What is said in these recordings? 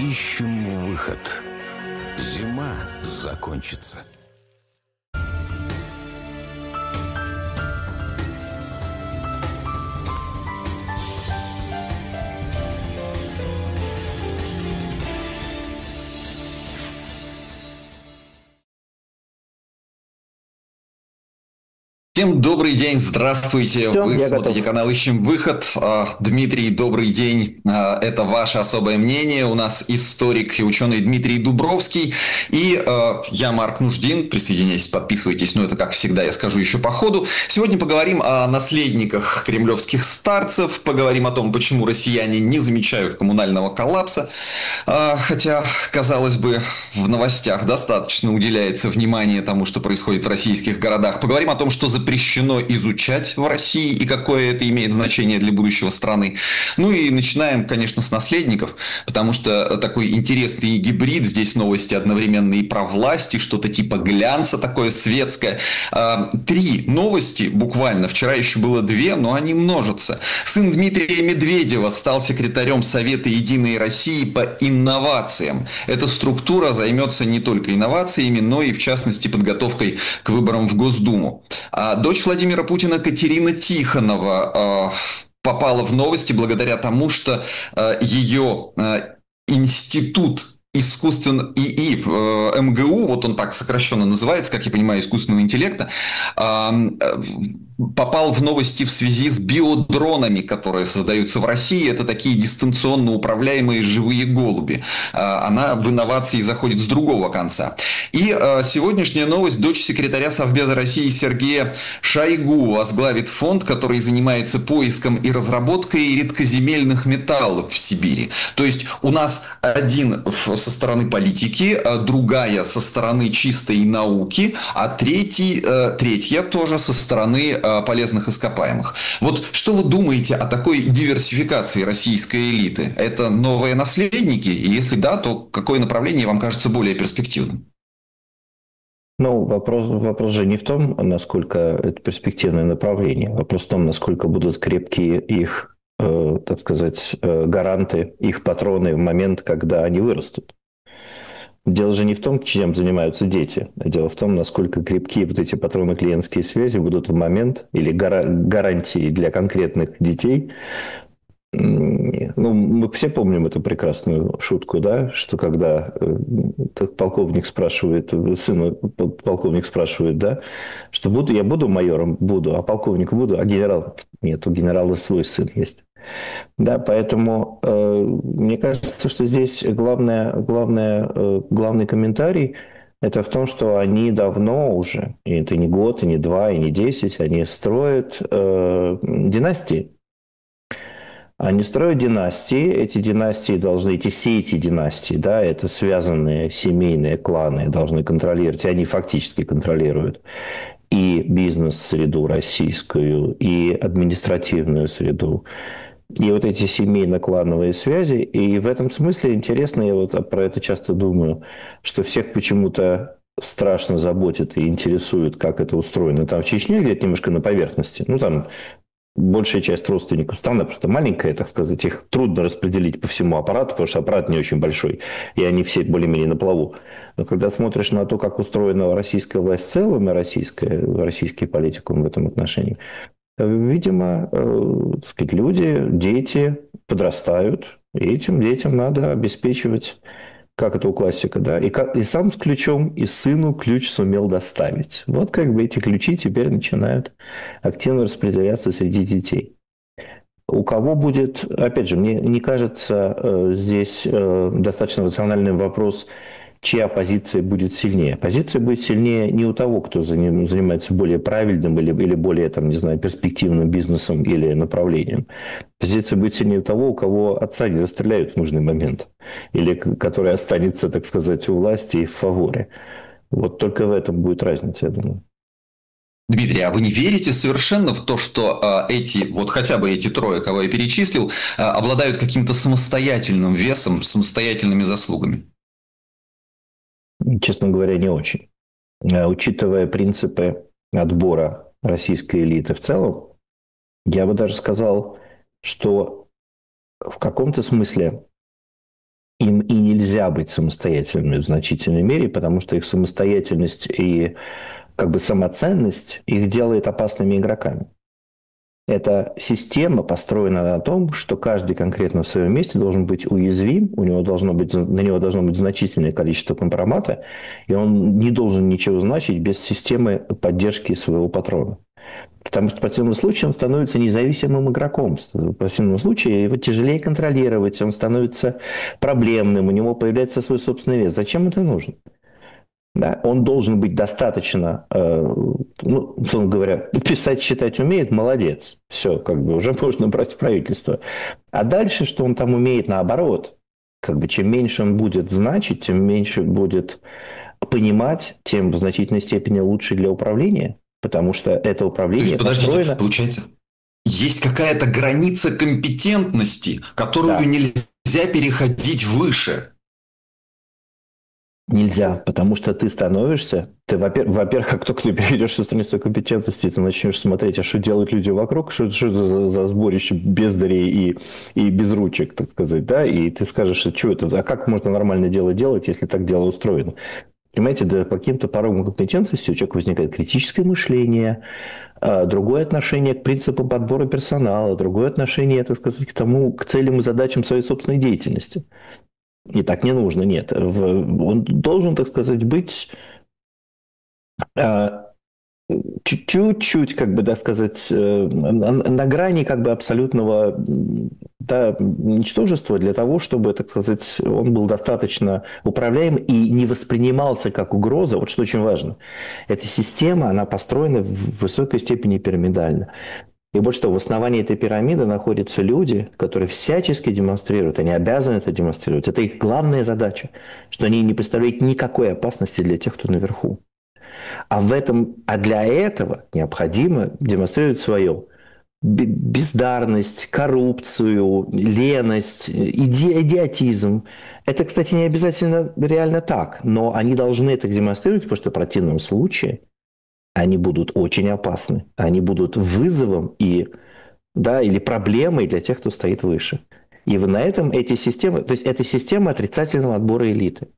ищем выход. Зима закончится. Всем добрый день, здравствуйте. Вы смотрите канал «Ищем выход». Дмитрий, добрый день. Это ваше особое мнение. У нас историк и ученый Дмитрий Дубровский. И я, Марк Нуждин. Присоединяйтесь, подписывайтесь. Но это, как всегда, я скажу еще по ходу. Сегодня поговорим о наследниках кремлевских старцев. Поговорим о том, почему россияне не замечают коммунального коллапса. Хотя, казалось бы, в новостях достаточно уделяется внимания тому, что происходит в российских городах. Поговорим о том, что запрещено изучать в России и какое это имеет значение для будущего страны. Ну и начинаем, конечно, с наследников, потому что такой интересный гибрид. Здесь новости одновременно и про власть, и что-то типа глянца такое светское. 3 новости буквально. Вчера еще было 2, но они множатся. Сын Дмитрия Медведева стал секретарем Совета Единой России по инновациям. Эта структура займется не только инновациями, но и, в частности, подготовкой к выборам в Госдуму. Дочь Владимира Путина Катерина Тихонова попала в новости благодаря тому, что ее институт ИИ МГУ, вот он так сокращенно называется, как я понимаю, искусственного интеллекта, попал в новости в связи с биодронами, которые создаются в России. Это такие дистанционно управляемые живые голуби. Она в инновации заходит с другого конца. И сегодняшняя новость. Дочь секретаря Совбеза России Сергея Шойгу возглавит фонд, который занимается поиском и разработкой редкоземельных металлов в Сибири. То есть у нас один со стороны политики, другая со стороны чистой науки, а третья тоже со стороны полезных ископаемых. Вот что вы думаете о такой диверсификации российской элиты? Это новые наследники? И если да, то какое направление вам кажется более перспективным? Ну, вопрос же не в том, насколько это перспективное направление. Вопрос в том, насколько будут крепкие их, так сказать, гаранты, их патроны в момент, когда они вырастут. Дело же не в том, чем занимаются дети. Дело в том, насколько крепкие вот эти патроны клиентские связи будут в момент, или гарантии для конкретных детей. Ну, мы все помним эту прекрасную шутку, да, что когда полковник спрашивает, да, что я буду майором, буду, а полковник буду, а генерал? Нет, у генерала свой сын есть. Да, поэтому мне кажется, что здесь главный комментарий это в том, что они давно уже, и это не год, и не 2, и не 10, они строят династии. Они строят династии, эти сети династий, да, это связанные семейные кланы должны контролировать, и они фактически контролируют и бизнес-среду российскую, и административную среду. И вот эти семейно-клановые связи, и в этом смысле интересно, я вот про это часто думаю, что всех почему-то страшно заботит и интересует, как это устроено. Там в Чечне где-то немножко на поверхности, ну там большая часть родственников, страна просто маленькая, так сказать, их трудно распределить по всему аппарату, потому что аппарат не очень большой, и они все более-менее на плаву. Но когда смотришь на то, как устроена российская власть в целом, и российский политикум в этом отношении, видимо, так сказать, дети подрастают, и этим детям надо обеспечивать, как это у классика, да, и сам с ключом, и сыну ключ сумел доставить. Вот как бы эти ключи теперь начинают активно распределяться среди детей. У кого будет, опять же, мне не кажется здесь достаточно рациональный вопрос, чья позиция будет сильнее. Позиция будет сильнее не у того, кто занимается более правильным или более, там, не знаю, перспективным бизнесом или направлением. Позиция будет сильнее у того, у кого отца не расстреляют в нужный момент. Или который останется, так сказать, у власти и в фаворе. Вот только в этом будет разница, я думаю. Дмитрий, а вы не верите совершенно в то, что хотя бы эти 3, кого я перечислил, обладают каким-то самостоятельным весом, самостоятельными заслугами? Честно говоря, не очень. Учитывая принципы отбора российской элиты в целом, я бы даже сказал, что в каком-то смысле им и нельзя быть самостоятельными в значительной мере, потому что их самостоятельность и как бы самоценность их делает опасными игроками. Эта система построена на том, что каждый конкретно в своем месте должен быть уязвим, на него должно быть значительное количество компромата, и он не должен ничего значить без системы поддержки своего патрона. Потому что в противном случае он становится независимым игроком. В противном случае его тяжелее контролировать, он становится проблемным, у него появляется свой собственный вес. Зачем это нужно? Да, он должен быть достаточно, условно говоря, писать, читать умеет, молодец. Все, как бы уже можно брать в правительство. А дальше, что он там умеет, наоборот. Как бы чем меньше он будет значить, тем меньше будет понимать, тем в значительной степени лучше для управления. Потому что это управление построено... Получается, есть какая-то граница компетентности, которую нельзя переходить выше. Нельзя, потому что ты становишься, во-первых, как только ты перейдешь со страницы компетентности, ты начнешь смотреть, а что делают люди вокруг, что за сборище бездарей и безручек, так сказать, да, и ты скажешь, что это, а как можно нормально дело делать, если так дело устроено? Понимаете, да, по каким-то порогам компетентности у человека возникает критическое мышление, другое отношение к принципам подбора персонала, другое отношение, так сказать, к целям и задачам своей собственной деятельности. И так не нужно, нет. Он должен, так сказать, быть чуть-чуть, как бы, да, сказать, на грани как бы абсолютного ничтожества для того, чтобы, так сказать, он был достаточно управляем и не воспринимался как угроза. Вот что очень важно. Эта система, она построена в высокой степени пирамидально. И больше того, в основании этой пирамиды находятся люди, которые всячески демонстрируют, они обязаны это демонстрировать. Это их главная задача, что они не представляют никакой опасности для тех, кто наверху. А для этого необходимо демонстрировать свою бездарность, коррупцию, леность, идиотизм. Это, кстати, не обязательно реально так, но они должны это демонстрировать, потому что в противном случае они будут очень опасны. Они будут вызовом или проблемой для тех, кто стоит выше. И на этом эти системы... То есть, это система отрицательного отбора элиты.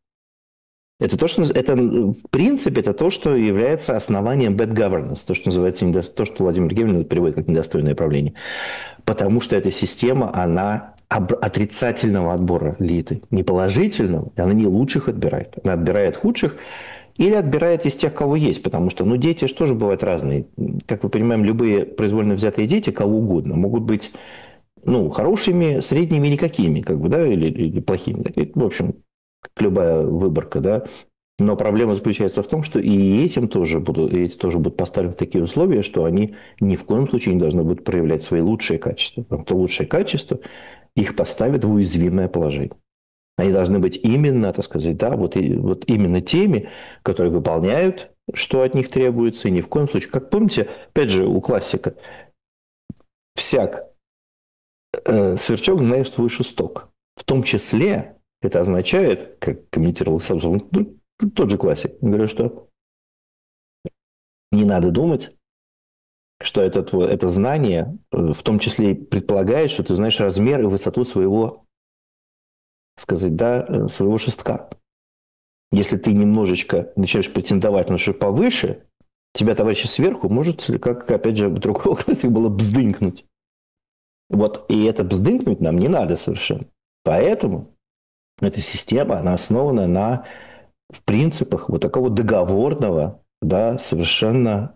В принципе, это то, что является основанием bad governance, то, что называется, то, что Владимир Гевелин переводит как недостойное правление. Потому что эта система, она отрицательного отбора элиты. Не положительного, она не лучших отбирает. Она отбирает худших, или отбирает из тех, кого есть, потому что, дети же тоже бывают разные. Как мы понимаем, любые произвольно взятые дети, кого угодно, могут быть, хорошими, средними, никакими, как бы, да, или плохими. В общем, как любая выборка, да. Но проблема заключается в том, что и эти тоже будут поставлены в такие условия, что они ни в коем случае не должны будут проявлять свои лучшие качества. Потому что лучшие качества их поставят в уязвимое положение. Они должны быть именно, так сказать, да, вот именно теми, которые выполняют, что от них требуется, и ни в коем случае. Как помните, опять же, у классика, всяк сверчок знает свой шесток. В том числе это означает, как комментировал Самсон, тот же классик, говорю, что не надо думать, что это знание в том числе и предполагает, что ты знаешь размер и высоту своего, сказать, да, своего шестка. Если ты немножечко начинаешь претендовать на что повыше, тебя товарищ сверху может, как опять же другого классика было, бздынькнуть. И это бздынькнуть нам не надо совершенно. Поэтому эта система, она основана в принципах вот такого договорного, да, совершенно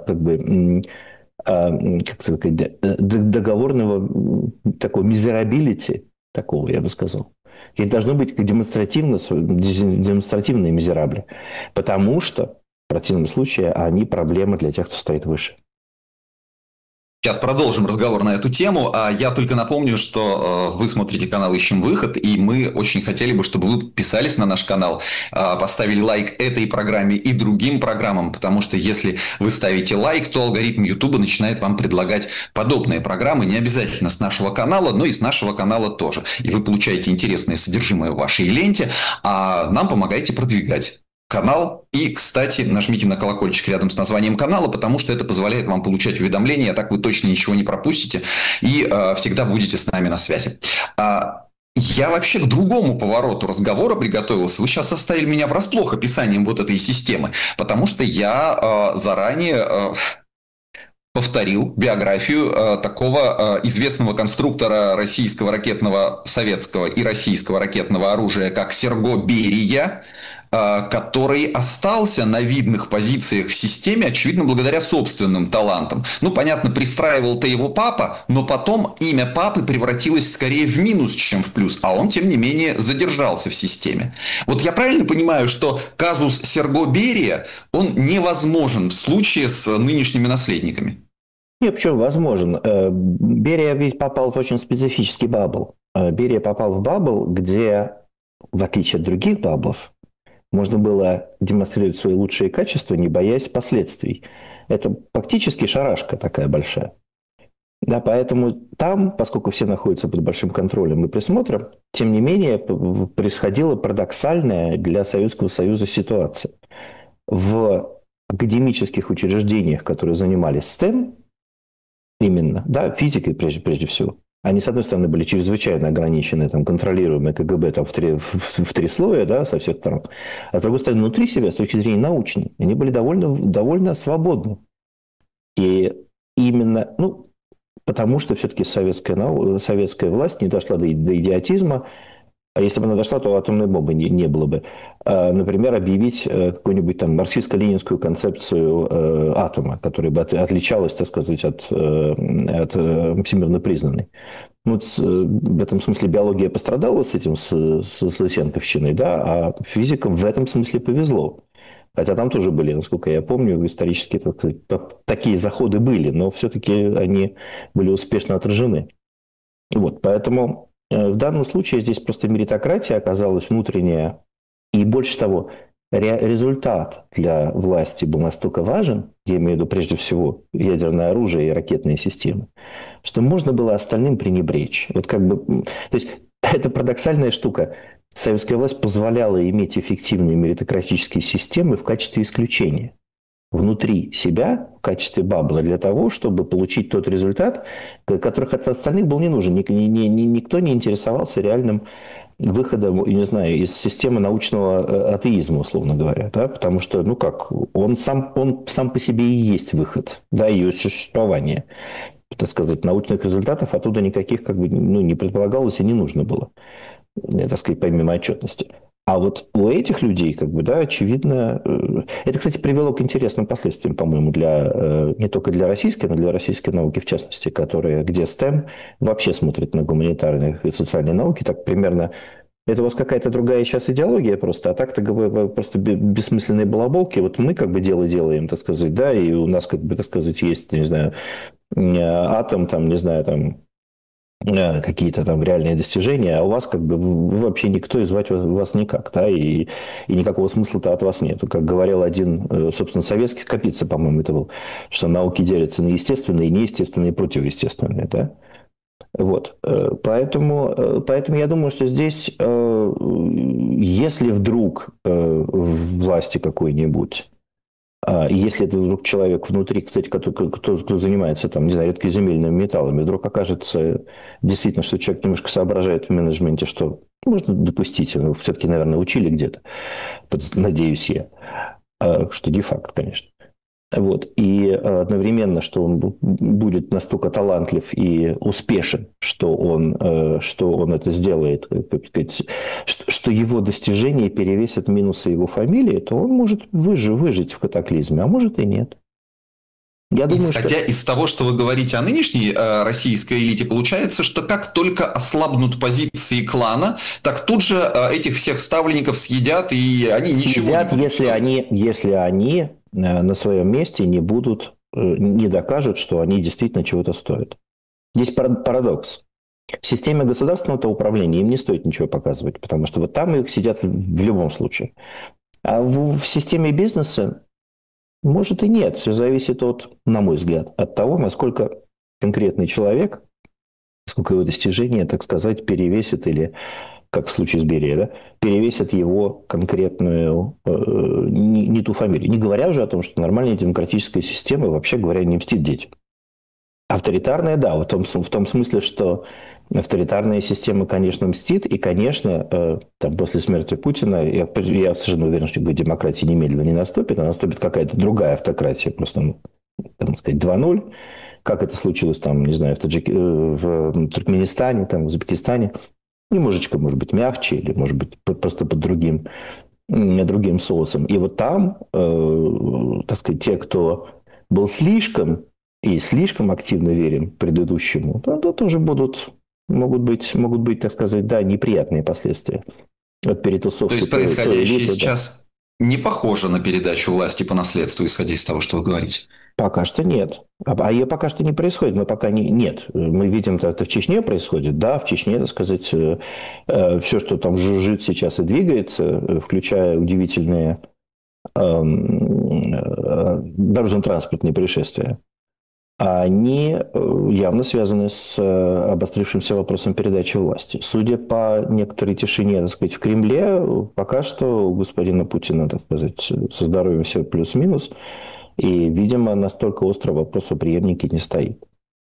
договорного такого мизерабилити, такого, я бы сказал. И должно быть демонстративные мизерабли. Потому что в противном случае они проблема для тех, кто стоит выше. Сейчас продолжим разговор на эту тему. Я только напомню, что вы смотрите канал «Ищем выход», и мы очень хотели бы, чтобы вы подписались на наш канал, поставили лайк этой программе и другим программам, потому что если вы ставите лайк, то алгоритм YouTube начинает вам предлагать подобные программы, не обязательно с нашего канала, но и с нашего канала тоже. И вы получаете интересное содержимое в вашей ленте, а нам помогаете продвигать канал. И, кстати, нажмите на колокольчик рядом с названием канала, потому что это позволяет вам получать уведомления, а так вы точно ничего не пропустите и всегда будете с нами на связи. Я вообще к другому повороту разговора приготовился. Вы сейчас оставили меня врасплох описанием вот этой системы, потому что я заранее повторил биографию такого известного конструктора российского ракетного, советского и российского ракетного оружия, как Серго Берия, который остался на видных позициях в системе, очевидно, благодаря собственным талантам. Ну, понятно, пристраивал-то его папа, но потом имя папы превратилось скорее в минус, чем в плюс, а он, тем не менее, задержался в системе. Вот я правильно понимаю, что казус Серго Берия, он невозможен в случае с нынешними наследниками? Нет, почему возможен? Берия ведь попал в очень специфический бабл. Берия попал в бабл, где, в отличие от других баблов, можно было демонстрировать свои лучшие качества, не боясь последствий. Это фактически шарашка такая большая. Да, поэтому там, поскольку все находятся под большим контролем и присмотром, тем не менее происходила парадоксальная для Советского Союза ситуация. В академических учреждениях, которые занимались STEM, именно, да, физикой прежде всего, они, с одной стороны, были чрезвычайно ограничены, там, контролируемые КГБ там, в три слоя, да, со всех сторон. А с другой стороны, внутри себя, с точки зрения научной, они были довольно свободны. И именно, ну, потому что все-таки советская власть не дошла до идиотизма. А если бы она дошла, то атомной бомбы не было бы. Например, объявить какую-нибудь там марксистско-ленинскую концепцию атома, которая бы отличалась, так сказать, от всемирно признанной. Ну, в этом смысле биология пострадала с этим, с Лысенковщиной, да, а физикам в этом смысле повезло. Хотя там тоже были, насколько я помню, исторически такие заходы были, но все-таки они были успешно отражены. Вот, поэтому в данном случае здесь просто меритократия оказалась внутренняя, и больше того, результат для власти был настолько важен, я имею в виду прежде всего ядерное оружие и ракетные системы, что можно было остальным пренебречь. Вот как бы, то есть это парадоксальная штука. Советская власть позволяла иметь эффективные меритократические системы в качестве исключения внутри себя, в качестве бабла, для того, чтобы получить тот результат, которых от остальных был не нужен. Никто не интересовался реальным выходом, не знаю, из системы научного атеизма, условно говоря. Да? Потому что, ну как, он сам по себе и есть выход, да, ее существование. Так сказать, научных результатов оттуда никаких как бы, ну, не предполагалось и не нужно было, так сказать, помимо отчетности. А вот у этих людей, как бы, да, очевидно, это, кстати, привело к интересным последствиям, по-моему, не только для российской, но для российской науки в частности, где STEM вообще смотрит на гуманитарные и социальные науки, так примерно. Это у вас какая-то другая сейчас идеология просто, а так-то просто бессмысленные балаболки. Вот мы как бы дело делаем, так сказать, да, и у нас, как бы, так сказать, есть, не знаю, атом, там, не знаю, там, какие-то там реальные достижения, а у вас как бы вы вообще никто, и звать вас никак, да, и никакого смысла-то от вас нету. Как говорил один, собственно, советский Капица, по-моему, это был, что науки делятся на естественные, неестественные и противоестественные, да. Вот. Поэтому я думаю, что здесь, если вдруг в власти какой-нибудь, и если это вдруг человек внутри, кстати, кто занимается, там, не знаю, редкоземельными металлами, вдруг окажется действительно, что человек немножко соображает в менеджменте, что можно допустить, его все-таки, наверное, учили где-то, надеюсь я, что не факт, конечно. Вот. И одновременно, что он будет настолько талантлив и успешен, что он это сделает, как сказать, что его достижения перевесят минусы его фамилии, то он может выжить в катаклизме, а может и нет. Я думаю, исходя из того, что вы говорите о нынешней российской элите, получается, что как только ослабнут позиции клана, так тут же этих всех ставленников съедят, и они ничего не будут если они на своем месте не докажут, что они действительно чего-то стоят. Здесь парадокс. В системе государственного управления им не стоит ничего показывать, потому что вот там их сидят в любом случае. А в системе бизнеса может и нет. Все зависит на мой взгляд, от того, насколько конкретный человек, сколько его достижения, так сказать, перевесит или, как в случае с Берией, да, перевесит его конкретную, не ту фамилию. Не говоря уже о том, что нормальная демократическая система, вообще говоря, не мстит детям. Авторитарная, да, в том смысле, что авторитарная система, конечно, мстит, и, конечно, там, после смерти Путина, я совершенно уверен, что демократия немедленно не наступит, а наступит какая-то другая автократия, просто, ну, так сказать, 2.0, как это случилось там, не знаю, в Туркменистане, там, в Узбекистане, немножечко, может быть, мягче, или, может быть, просто под другим соусом. И вот там, так сказать, те, кто был слишком активно верен предыдущему, то тоже могут быть, так сказать, да, неприятные последствия от перетусовки. То есть происходящее сейчас не похоже на передачу власти по наследству, исходя из того, что вы говорите? Пока что нет. А ее пока что не происходит, но пока нет. Мы видим, это в Чечне происходит, да, в Чечне, так сказать, все, что там жужжит сейчас и двигается, включая удивительные дорожно-транспортные происшествия, они явно связаны с обострившимся вопросом передачи власти. Судя по некоторой тишине, так сказать, в Кремле, пока что у господина Путина, так сказать, со здоровьем все плюс-минус, и, видимо, настолько острый вопрос о преемнике не стоит.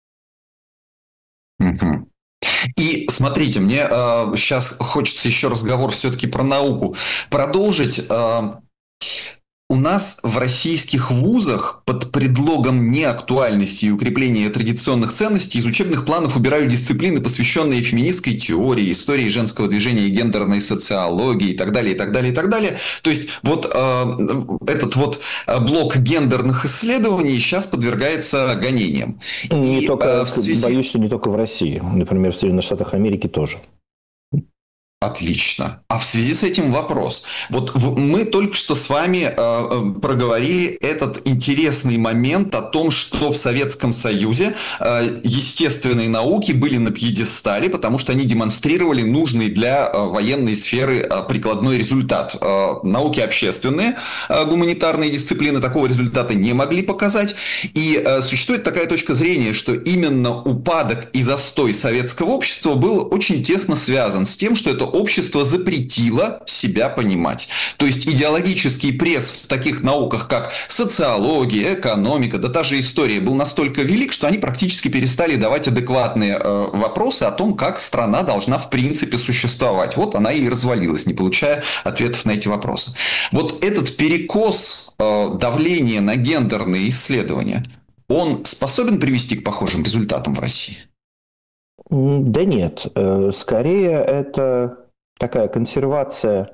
Угу. И смотрите, мне сейчас хочется еще разговор все-таки про науку продолжить. У нас в российских вузах под предлогом неактуальности и укрепления традиционных ценностей из учебных планов убирают дисциплины, посвященные феминистской теории, истории женского движения и гендерной социологии и так далее, и так далее, и так далее. То есть вот этот вот блок гендерных исследований сейчас подвергается гонениям. Боюсь, что не только в России. Например, в Соединенных Штатах Америки тоже. Отлично. А в связи с этим вопрос. Вот мы только что с вами проговорили этот интересный момент о том, что в Советском Союзе естественные науки были на пьедестале, потому что они демонстрировали нужный для военной сферы прикладной результат. Науки общественные, гуманитарные дисциплины такого результата не могли показать. И существует такая точка зрения, что именно упадок и застой советского общества был очень тесно связан с тем, что это общество запретило себя понимать. То есть идеологический пресс в таких науках, как социология, экономика, да та же история, был настолько велик, что они практически перестали давать адекватные вопросы о том, как страна должна в принципе существовать. Вот она и развалилась, не получая ответов на эти вопросы. Вот этот перекос давления на гендерные исследования, он способен привести к похожим результатам в России? Да нет, скорее это такая консервация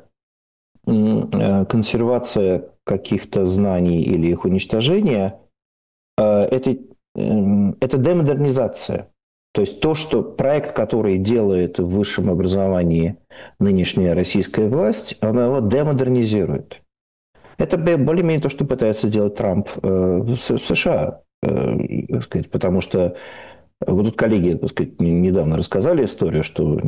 каких-то знаний или их уничтожение, это демодернизация. То есть то, что проект, который делает в высшем образовании нынешняя российская власть, она его демодернизирует. Это более-менее то, что пытается делать Трамп в США, так сказать, потому что вот тут коллеги, так сказать, недавно рассказали историю, что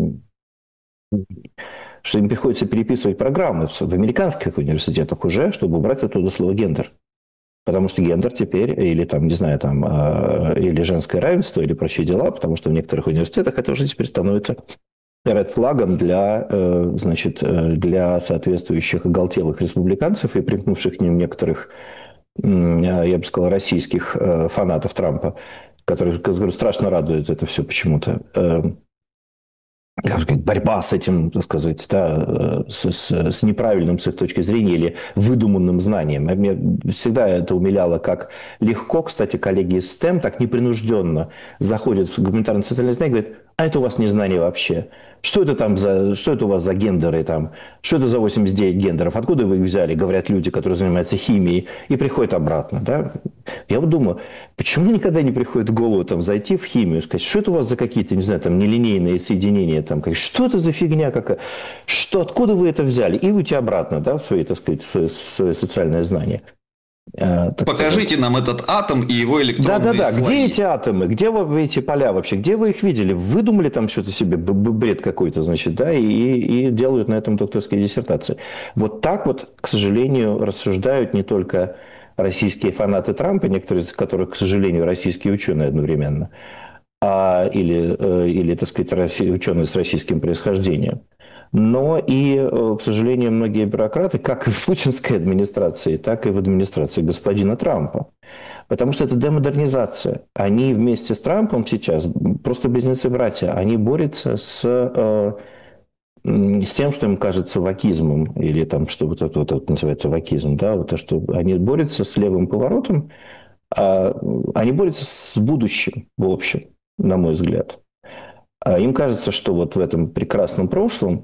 им приходится переписывать программы в американских университетах уже, чтобы убрать оттуда слово «гендер». Потому что гендер теперь, или там, не знаю, там, или женское равенство, или прочие дела, потому что в некоторых университетах это уже теперь становится ред-флагом для соответствующих оголтелых республиканцев и примкнувших к ним некоторых, я бы сказал, российских фанатов Трампа, которые страшно радует это все почему-то. Борьба с этим, так сказать, да, с неправильным с их точки зрения или выдуманным знанием. Меня всегда это умиляло, как легко, кстати, коллеги из STEM так непринужденно заходят в гуманитарно-социальное знание и говорят: а это у вас не знание вообще. Что это у вас за гендеры там? Что это за 89 гендеров? Откуда вы их взяли? Говорят люди, которые занимаются химией, и приходят обратно. Да? Я вот думаю, почему никогда не приходит в голову там, зайти в химию и сказать, что это у вас за какие-то, не знаю, там, нелинейные соединения, там, что это за фигня какая? Откуда вы это взяли? И уйти обратно, да, в свои, так сказать, в свое социальное знание. Покажите нам этот атом и его электронные слои. Да. Где эти атомы? Где вы эти поля вообще? Где вы их видели? Выдумали там что-то себе, бред какой-то, значит, да, и делают на этом докторские диссертации. Вот так вот, к сожалению, рассуждают не только российские фанаты Трампа, некоторые из которых, к сожалению, российские ученые одновременно, или, так сказать, ученые с российским происхождением. Но и, к сожалению, многие бюрократы, как и в путинской администрации, так и в администрации господина Трампа. Потому что это демодернизация. Они вместе с Трампом сейчас, просто близнецы-братья, они борются с тем, что им кажется вакизмом, или там, что вот это называется вакизм, да, вот то, что они борются с левым поворотом, они борются с будущим, в общем, на мой взгляд. Им кажется, что вот в этом прекрасном прошлом,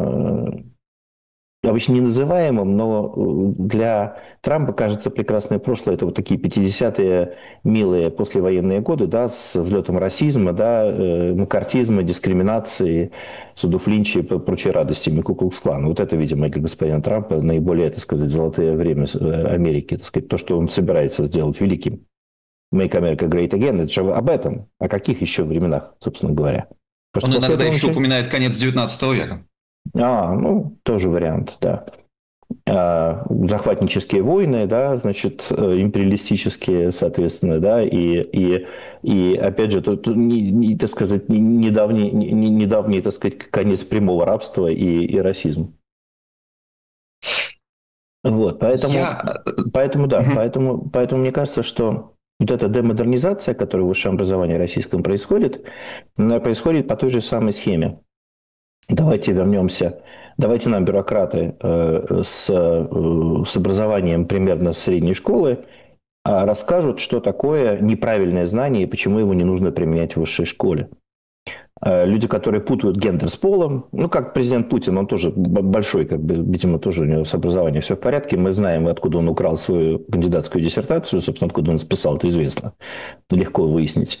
обычно не называемым, но для Трампа, кажется, прекрасное прошлое – это вот такие 50-е милые послевоенные годы, да, с взлетом расизма, да, маккартизма, дискриминации, судов Линча и прочей радостями Ку-клукс-клана. Вот это, видимо, для господина Трампа наиболее, так сказать, золотое время Америки, так сказать, то, что он собирается сделать великим. Make America Great Again – это же об этом, о каких еще временах, собственно говоря. Он иногда еще упоминает конец 19 века. Ну, тоже вариант, да. Захватнические войны, да, значит, империалистические, соответственно, да, и опять же, так сказать, недавний, так сказать, конец прямого рабства и расизм. Вот, поэтому мне кажется, что вот эта демодернизация, которая в высшем образовании российском происходит, она происходит по той же самой схеме. Давайте нам, бюрократы с образованием примерно средней школы, расскажут, что такое неправильное знание и почему его не нужно применять в высшей школе. Люди, которые путают гендер с полом, как президент Путин, он тоже большой, видимо, тоже у него с образованием все в порядке. Мы знаем, откуда он украл свою кандидатскую диссертацию, собственно, откуда он списал, это известно. Легко выяснить.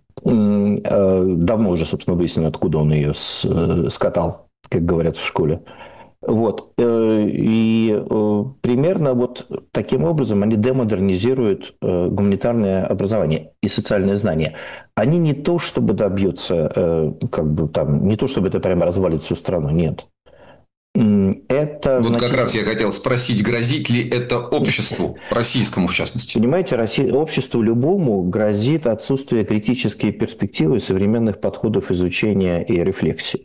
Давно уже, собственно, выяснено, откуда он ее скатал, как говорят в школе. Вот. И примерно вот таким образом они демодернизируют гуманитарное образование и социальные знания. Они не то, чтобы добьются, не то, чтобы это прямо развалит всю страну, нет. Это как раз я хотел спросить, грозит ли это обществу, российскому в частности? Понимаете, обществу любому грозит отсутствие критической перспективы современных подходов изучения и рефлексии.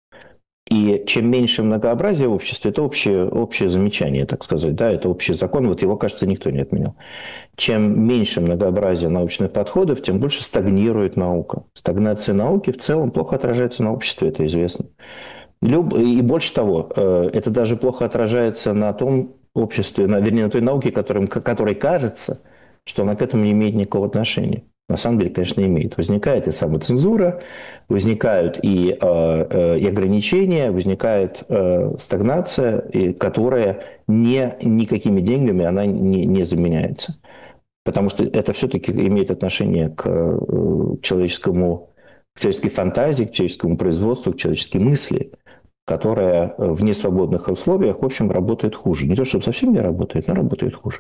И чем меньше многообразия в обществе, это общее замечание, так сказать, да, это общий закон, вот его, кажется, никто не отменял. Чем меньше многообразия научных подходов, тем больше стагнирует наука. Стагнация науки в целом плохо отражается на обществе, это известно. И больше того, это даже плохо отражается на том обществе, вернее, на той науке, которой кажется, что она к этому не имеет никакого отношения. На самом деле, конечно, имеет. Возникает и самоцензура, возникают и ограничения, возникает стагнация, которая никакими деньгами она не заменяется. Потому что это все-таки имеет отношение к человеческой фантазии, к человеческому производству, к человеческой мысли, которая в несвободных условиях, в общем, работает хуже. Не то, чтобы совсем не работает, но работает хуже.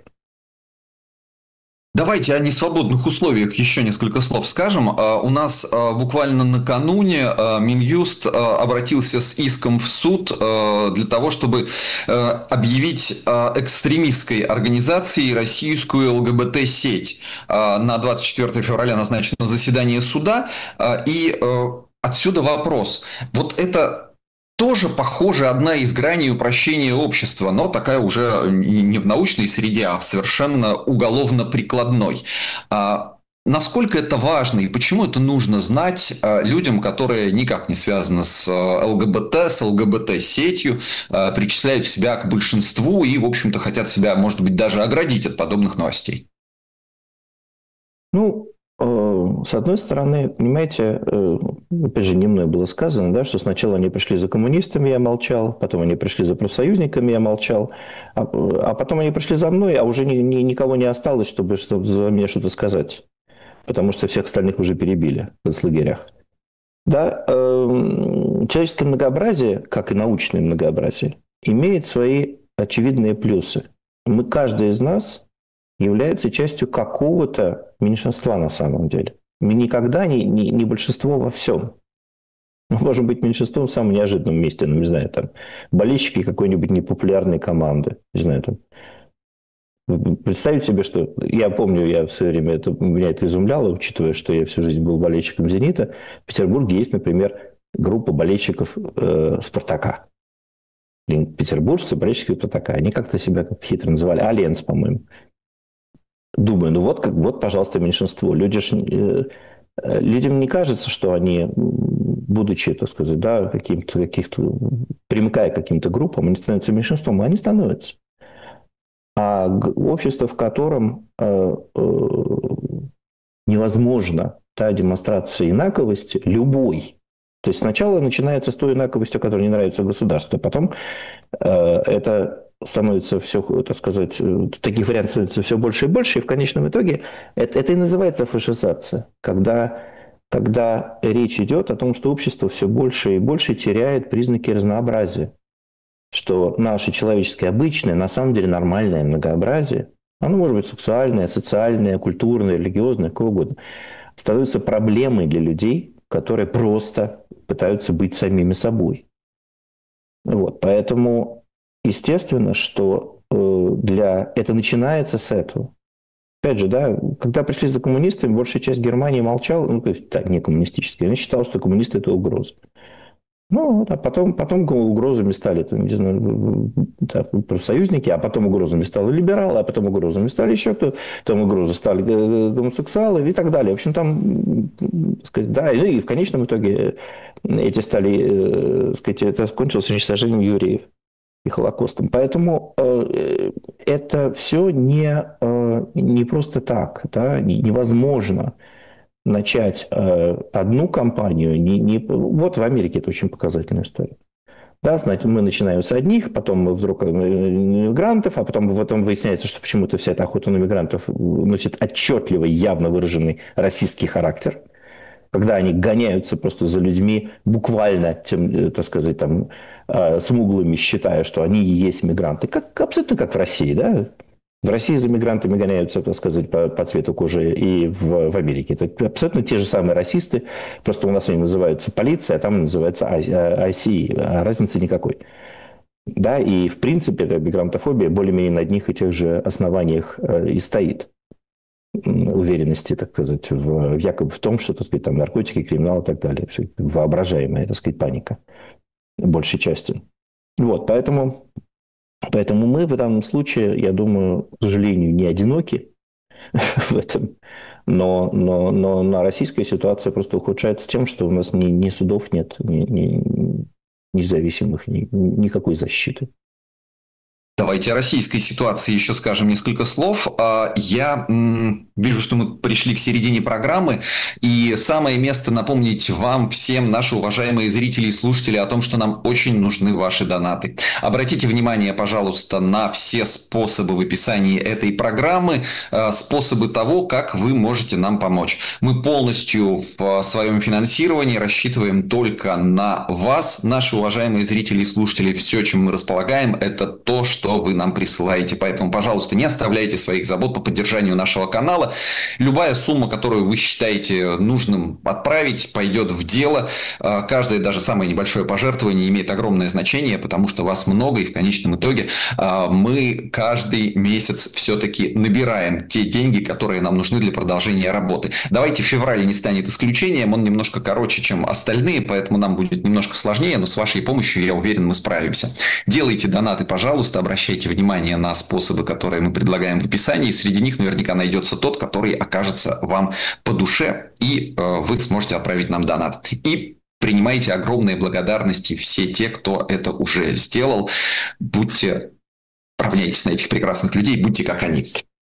Давайте о несвободных условиях еще несколько слов скажем. У нас буквально накануне Минюст обратился с иском в суд для того, чтобы объявить экстремистской организацией российскую ЛГБТ-сеть. На 24 февраля назначено заседание суда. И отсюда вопрос. Вот это тоже, похоже, одна из граней упрощения общества, но такая уже не в научной среде, а в совершенно уголовно-прикладной. Насколько это важно и почему это нужно знать людям, которые никак не связаны с ЛГБТ, с ЛГБТ-сетью, причисляют себя к большинству и, в общем-то, хотят себя, может быть, даже оградить от подобных новостей? С одной стороны, понимаете, опять же, не мной было сказано, да, что сначала они пришли за коммунистами, я молчал, потом они пришли за профсоюзниками, я молчал, а потом они пришли за мной, а уже никого не осталось, чтобы за меня что-то сказать, потому что всех остальных уже перебили в концлагерях. Да, человеческое многообразие, как и научное многообразие, имеет свои очевидные плюсы. Каждый из нас является частью какого-то меньшинства на самом деле. Мы никогда не большинство во всем. Мы можем быть меньшинством в самом неожиданном месте, не знаю, там, болельщики какой-нибудь непопулярной команды, не знаю, там. Представить себе, что... Я помню, я в свое время, меня это изумляло, учитывая, что я всю жизнь был болельщиком «Зенита». В Петербурге есть, например, группа болельщиков «Спартака». Петербуржцы, болельщики «Спартака». Они как-то себя хитро называли. «Альянс», по-моему. думаю, ну вот, вот, пожалуйста, меньшинство. Людям не кажется, что они, будучи, так сказать, да, каких-то, примыкая к каким-то группам, они становятся меньшинством, а они становятся. А общество, в котором невозможно та демонстрация инаковости, любой. То есть сначала начинается с той инаковостью, которая не нравится государству, потом это становится все, так сказать, таких вариантов становится все больше и больше, и в конечном итоге это и называется фашизация, когда речь идет о том, что общество все больше и больше теряет признаки разнообразия, что наше человеческое обычное, на самом деле нормальное многообразие, оно может быть сексуальное, социальное, культурное, религиозное, какое угодно, становится проблемой для людей, которые просто пытаются быть самими собой. Вот, поэтому естественно, что это начинается с этого. Опять же, да, когда пришли за коммунистами, большая часть Германии молчала, ну, то есть, так, не коммунистическая, она считала, что коммунисты – это угроза. Ну, а потом угрозами стали, там, не знаю, профсоюзники, а потом угрозами стали либералы, а потом угрозами стали еще кто-то, потом угрозы стали гомосексуалы и так далее. В общем, там, сказать, да, и в конечном итоге эти стали, сказать, это кончилось уничтожением евреев и Холокостом. Поэтому это все не просто так, да, невозможно начать одну кампанию. Вот в Америке это очень показательная история. Да, значит, мы начинаем с одних, потом мы вдруг мигрантов, а потом выясняется, что почему-то вся эта охота на мигрантов носит отчетливый, явно выраженный расистский характер, когда они гоняются просто за людьми, буквально, так сказать, там, смуглыми, считая, что они и есть мигранты. Абсолютно как в России, да? В России за мигрантами гоняются, так сказать, по цвету кожи и в Америке. Это абсолютно те же самые расисты, просто у нас они называются полиция, а там называется ICE, а разницы никакой. Да, и в принципе эта мигрантофобия более-менее на одних и тех же основаниях и стоит. Уверенности, так сказать, якобы в том, что, так сказать, там наркотики, криминал и так далее. Все воображаемая, так сказать, паника большей части. Вот, поэтому мы в данном случае, я думаю, к сожалению, не одиноки в этом. Но российская ситуация просто ухудшается тем, что у нас ни судов нет, ни независимых, никакой защиты. Давайте о российской ситуации еще скажем несколько слов. Я вижу, что мы пришли к середине программы, и самое место напомнить вам, всем, наши уважаемые зрители и слушатели, о том, что нам очень нужны ваши донаты. Обратите внимание, пожалуйста, на все способы в описании этой программы, способы того, как вы можете нам помочь. Мы полностью в своем финансировании рассчитываем только на вас, наши уважаемые зрители и слушатели. Все, чем мы располагаем, это то, что вы нам присылаете. Поэтому, пожалуйста, не оставляйте своих забот по поддержанию нашего канала. Любая сумма, которую вы считаете нужным отправить, пойдет в дело. Каждое, даже самое небольшое пожертвование имеет огромное значение, потому что вас много, и в конечном итоге мы каждый месяц все-таки набираем те деньги, которые нам нужны для продолжения работы. Давайте февраль не станет исключением, он немножко короче, чем остальные, поэтому нам будет немножко сложнее, но с вашей помощью, я уверен, мы справимся. Делайте донаты, пожалуйста, обращайте внимание на способы, которые мы предлагаем в описании. Среди них наверняка найдется тот, который окажется вам по душе, и вы сможете отправить нам донат. И принимайте огромные благодарности все те, кто это уже сделал. Равняйтесь на этих прекрасных людей, будьте как они.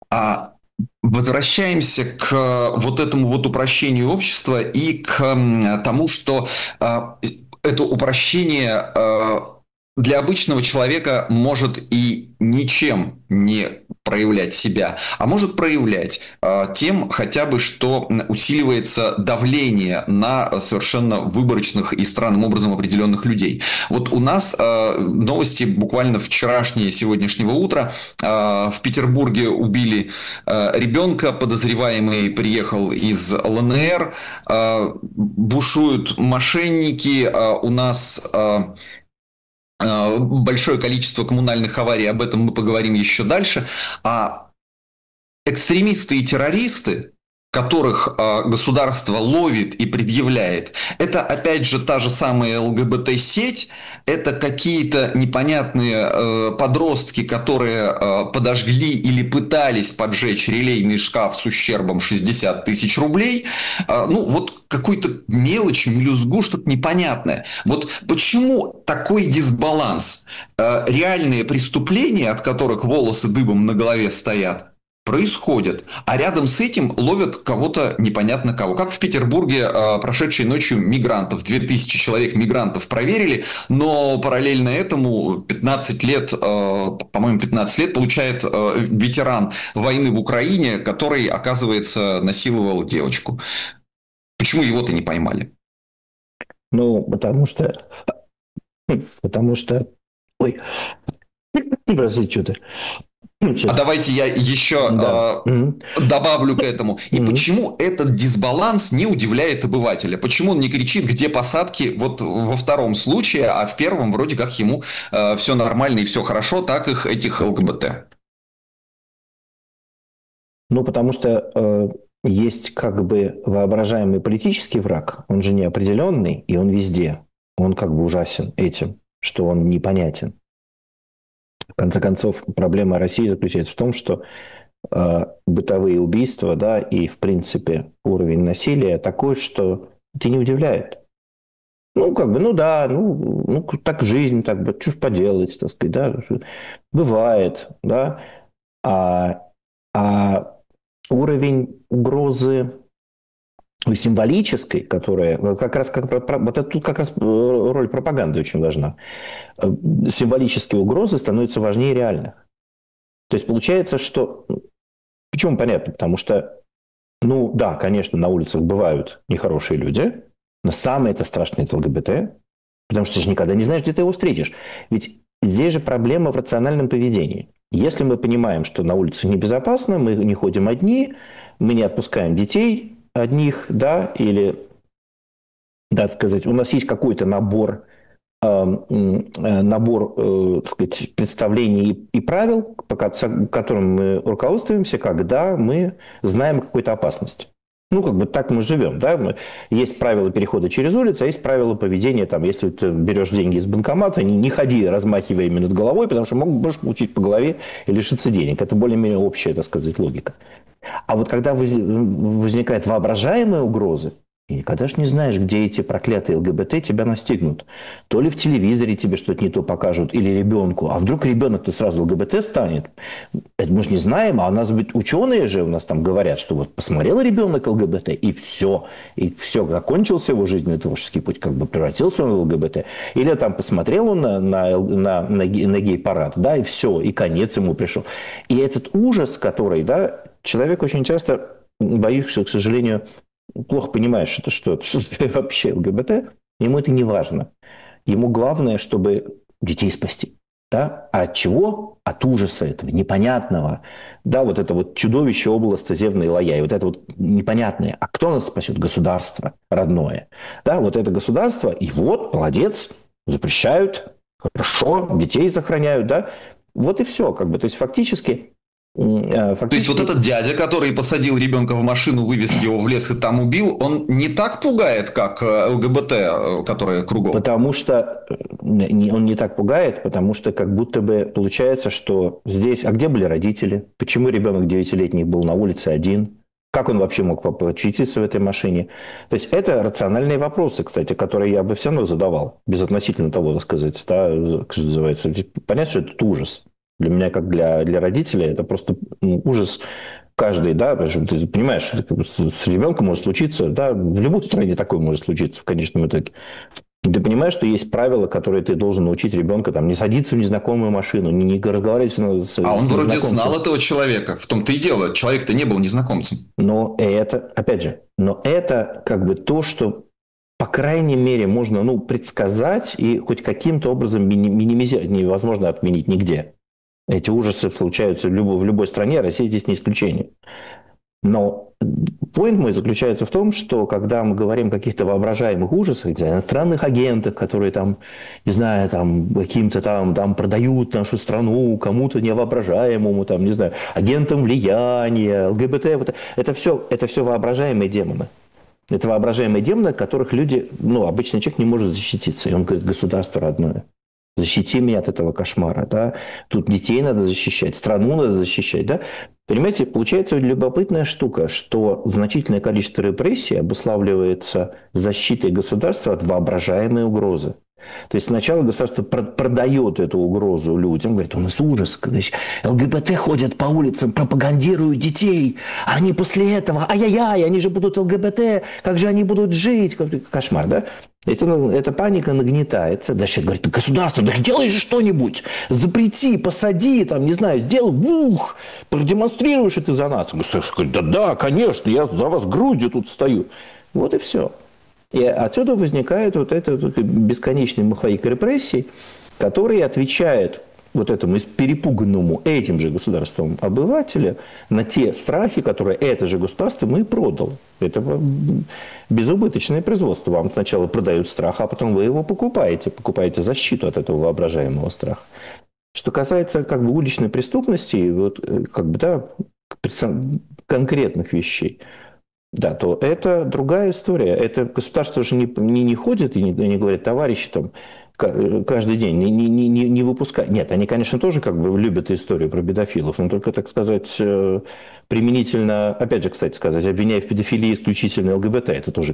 Возвращаемся к вот этому вот упрощению общества и к тому, что это упрощение для обычного человека может и ничем не проявлять себя, а может проявлять тем хотя бы, что усиливается давление на совершенно выборочных и странным образом определенных людей. Вот у нас новости буквально вчерашние, сегодняшнего утра. В Петербурге убили ребенка, подозреваемый приехал из ЛНР, бушуют мошенники, у нас большое количество коммунальных аварий, об этом мы поговорим еще дальше. А экстремисты и террористы, которых государство ловит и предъявляет, это опять же та же самая ЛГБТ-сеть, это какие-то непонятные подростки, которые подожгли или пытались поджечь релейный шкаф с ущербом 60 тысяч рублей. Ну, вот какую-то мелочь, мелюзгу, что-то непонятное. Вот почему такой дисбаланс? Реальные преступления, от которых волосы дыбом на голове стоят, происходят, а рядом с этим ловят кого-то непонятно кого. Как в Петербурге прошедшей ночью мигрантов, 2000 человек мигрантов проверили, но параллельно этому 15 лет, по-моему, 15 лет получает ветеран войны в Украине, который, оказывается, насиловал девочку. Почему его-то не поймали? Ну, потому что... Ой, простите, что-то... А давайте я еще добавлю к этому. И почему этот дисбаланс не удивляет обывателя? Почему он не кричит, где посадки вот во втором случае, а в первом вроде как ему все нормально и все хорошо, так их этих ЛГБТ? Ну, потому что есть как бы воображаемый политический враг, он же неопределенный, и он везде. Он как бы ужасен этим, что он непонятен. В конце концов, проблема России заключается в том, что бытовые убийства, да, и, в принципе, уровень насилия такой, что это не удивляет. Ну, как бы, ну да, ну так жизнь, так бы, что ж поделать, так сказать, да, бывает, да, а уровень угрозы символической, которая как раз вот это тут как раз роль пропаганды очень важна. Символические угрозы становятся важнее реальных. То есть получается, что... Почему понятно? Потому что, ну да, конечно, на улицах бывают нехорошие люди, но самое это страшное – это ЛГБТ, потому что ты же никогда не знаешь, где ты его встретишь. Ведь здесь же проблема в рациональном поведении. Если мы понимаем, что на улице небезопасно, мы не ходим одни, мы не отпускаем детей одних, да, или, так сказать, у нас есть какой-то набор, так сказать, представлений и правил, по которым мы руководствуемся, когда мы знаем о какой-то опасности. Ну, как бы так мы живем, да. Есть правила перехода через улицу, а есть правила поведения, там, если ты берешь деньги из банкомата, не ходи, размахивая ими над головой, потому что можешь получить по голове и лишиться денег. Это более-менее общая, так сказать, логика. А вот когда возникают воображаемые угрозы, и никогда же не знаешь, где эти проклятые ЛГБТ тебя настигнут. То ли в телевизоре тебе что-то не то покажут, или ребенку. А вдруг ребенок-то сразу ЛГБТ станет? Это мы же не знаем, а у нас ведь ученые же у нас там говорят, что вот посмотрел ребенок ЛГБТ, и все, закончился его жизненный творческий путь, как бы превратился он в ЛГБТ. Или там посмотрел он на гей-парад, да, и все, и конец ему пришел. И этот ужас, который, да, человек очень часто, боюсь, что, к сожалению, плохо понимает, что вообще ЛГБТ, ему это не важно. Ему главное, чтобы детей спасти. Да? А от чего? От ужаса этого, непонятного. Да, вот это вот чудовище областоземной лоя. И вот это вот непонятное. А кто нас спасет? Государство родное. Да, вот это государство, и вот, молодец, запрещают, хорошо, детей сохраняют, да. Вот и все, как бы. То есть фактически... То есть вот этот дядя, который посадил ребенка в машину, вывез его в лес и там убил, он не так пугает, как ЛГБТ, которые кругом? Потому что он не так пугает, потому что как будто бы получается, что здесь... А где были родители? Почему ребенок 9-летний был на улице один? Как он вообще мог очутиться в этой машине? То есть это рациональные вопросы, кстати, которые я бы все равно задавал, безотносительно того, так сказать, да, как называется. Понятно, что это ужас. Для меня, как для родителя, это просто ужас каждый, да, потому что ты понимаешь, что с ребенком может случиться, да, в любой стране такое может случиться в конечном итоге. Ты понимаешь, что есть правила, которые ты должен научить ребенка, там, не садиться в незнакомую машину, не разговаривать с А он вроде знал этого человека, в том-то и дело, человек-то не был незнакомцем. Но это, опять же, это как бы то, что, по крайней мере, можно, предсказать и хоть каким-то образом минимизировать, невозможно отменить нигде. Эти ужасы случаются в любой стране, Россия здесь не исключение. Но поинт мой заключается в том, что когда мы говорим о каких-то воображаемых ужасах, иностранных агентах, которые там, не знаю, там каким-то там продают нашу страну кому-то невоображаемому, там, не знаю, агентам влияния, ЛГБТ, вот это все воображаемые демоны. Это воображаемые демоны, от которых люди, обычный человек не может защититься. И он говорит: государство родное, защити меня от этого кошмара, да? Тут детей надо защищать, страну надо защищать, да? Понимаете, получается любопытная штука, что значительное количество репрессий обуславливается защитой государства от воображаемой угрозы. То есть сначала государство продает эту угрозу людям, говорит: у нас ужас, ЛГБТ ходят по улицам, пропагандируют детей, а они после этого, ай-яй-яй, они же будут ЛГБТ, как же они будут жить, кошмар, да? Эта паника нагнетается. Дальше говорит: государство, да сделай же что-нибудь, запрети, посади, там, не знаю, сделай, продемонстрируешь это за нас. Государство говорит: да, конечно, я за вас грудью тут стою. Вот и все. И отсюда возникает вот этот бесконечный маховик репрессий, который отвечает вот этому перепуганному этим же государством обывателя на те страхи, которые это же государство ему и продало. Это безубыточное производство. Вам сначала продают страх, а потом вы его покупаете защиту от этого воображаемого страха. Что касается уличной преступности, конкретных вещей, да, то это другая история. Это государство же не ходит и не говорит: товарищи, там, каждый день не выпускай. Нет, они, конечно, тоже любят историю про педофилов, но только, так сказать, применительно, опять же, кстати сказать, обвиняя в педофилии исключительно ЛГБТ. Это тоже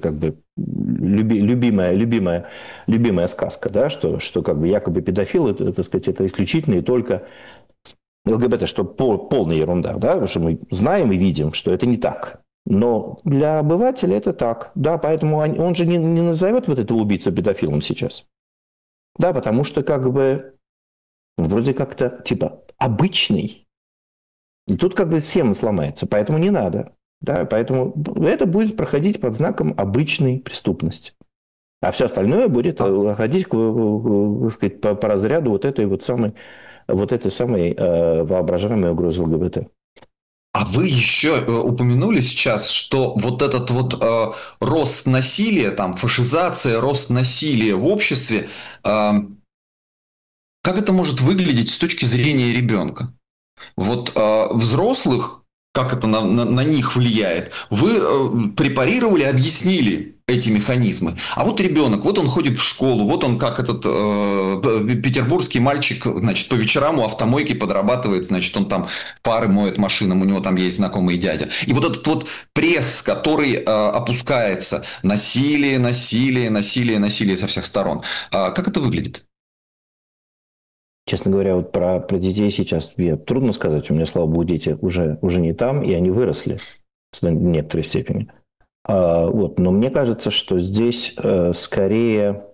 любимая сказка, да, что якобы педофилы, так сказать, это исключительно и только ЛГБТ, что полная ерунда, да, потому что мы знаем и видим, что это не так. Но для обывателя это так. Да, поэтому он же не назовет вот этого убийцу педофилом сейчас. Да, потому что вроде как-то обычный. И тут схема сломается, поэтому не надо. Да, поэтому это будет проходить под знаком обычной преступности. А все остальное будет ходить по разряду вот этой самой воображаемой угрозы ЛГБТ. А вы еще упомянули сейчас, что вот этот рост насилия, там, фашизация, рост насилия в обществе, как это может выглядеть с точки зрения ребенка? Вот взрослых, как это на них влияет, вы препарировали, объяснили эти механизмы. А вот ребенок, вот он ходит в школу, вот он как этот петербургский мальчик, значит, по вечерам у автомойки подрабатывает, значит, он там пары моет машинам, у него там есть знакомый дядя. И вот этот пресс, который опускается, насилие со всех сторон. Как это выглядит? Честно говоря, про детей сейчас мне трудно сказать. У меня, слава богу, дети уже не там, и они выросли в некоторой степени. Но мне кажется, что здесь скорее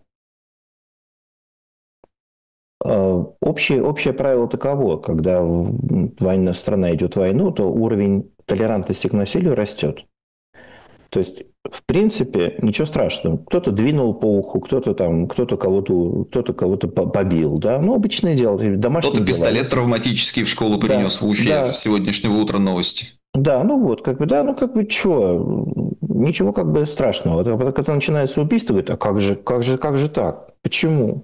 общее правило таково: когда страна идет в войну, то уровень толерантности к насилию растет. То есть, в принципе, ничего страшного. Кто-то двинул по уху, кто-то кого-то побил. Да? Обычное дело. Кто-то пистолет травматический в школу принес в Уфе с сегодняшнего утра новости. Да, чего? Ничего страшного. А когда начинается убийство, говорит: а как же так? Почему?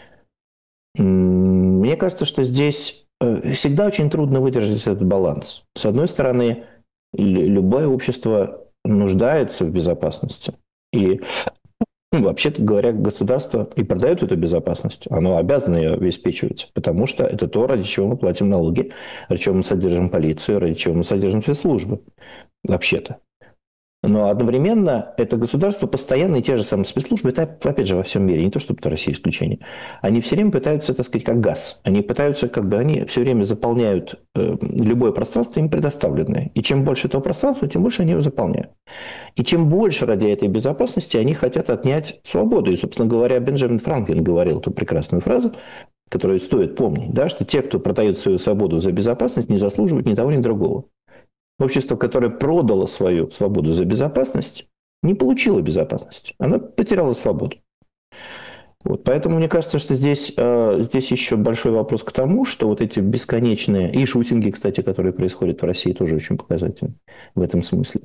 Мне кажется, что здесь всегда очень трудно выдержать этот баланс. С одной стороны, любое общество нуждается в безопасности. И, вообще-то говоря, государство и продает эту безопасность. Оно обязано ее обеспечивать, потому что это то, ради чего мы платим налоги, ради чего мы содержим полицию, ради чего мы содержим спецслужбы. Вообще-то. Но одновременно это государство постоянно, и те же самые спецслужбы, это опять же во всем мире, не то чтобы это Россия исключение, они все время пытаются, так сказать, как газ. Они пытаются, они все время заполняют любое пространство им предоставленное. И чем больше этого пространства, тем больше они его заполняют. И чем больше ради этой безопасности они хотят отнять свободу. И, собственно говоря, Бенджамин Франклин говорил эту прекрасную фразу, которую стоит помнить, да, что те, кто продает свою свободу за безопасность, не заслуживают ни того, ни другого. Общество, которое продало свою свободу за безопасность, не получило безопасности. Оно потеряло свободу. Вот, поэтому мне кажется, что здесь еще большой вопрос к тому, что вот эти бесконечные, и шутинги, кстати, которые происходят в России, тоже очень показательны в этом смысле,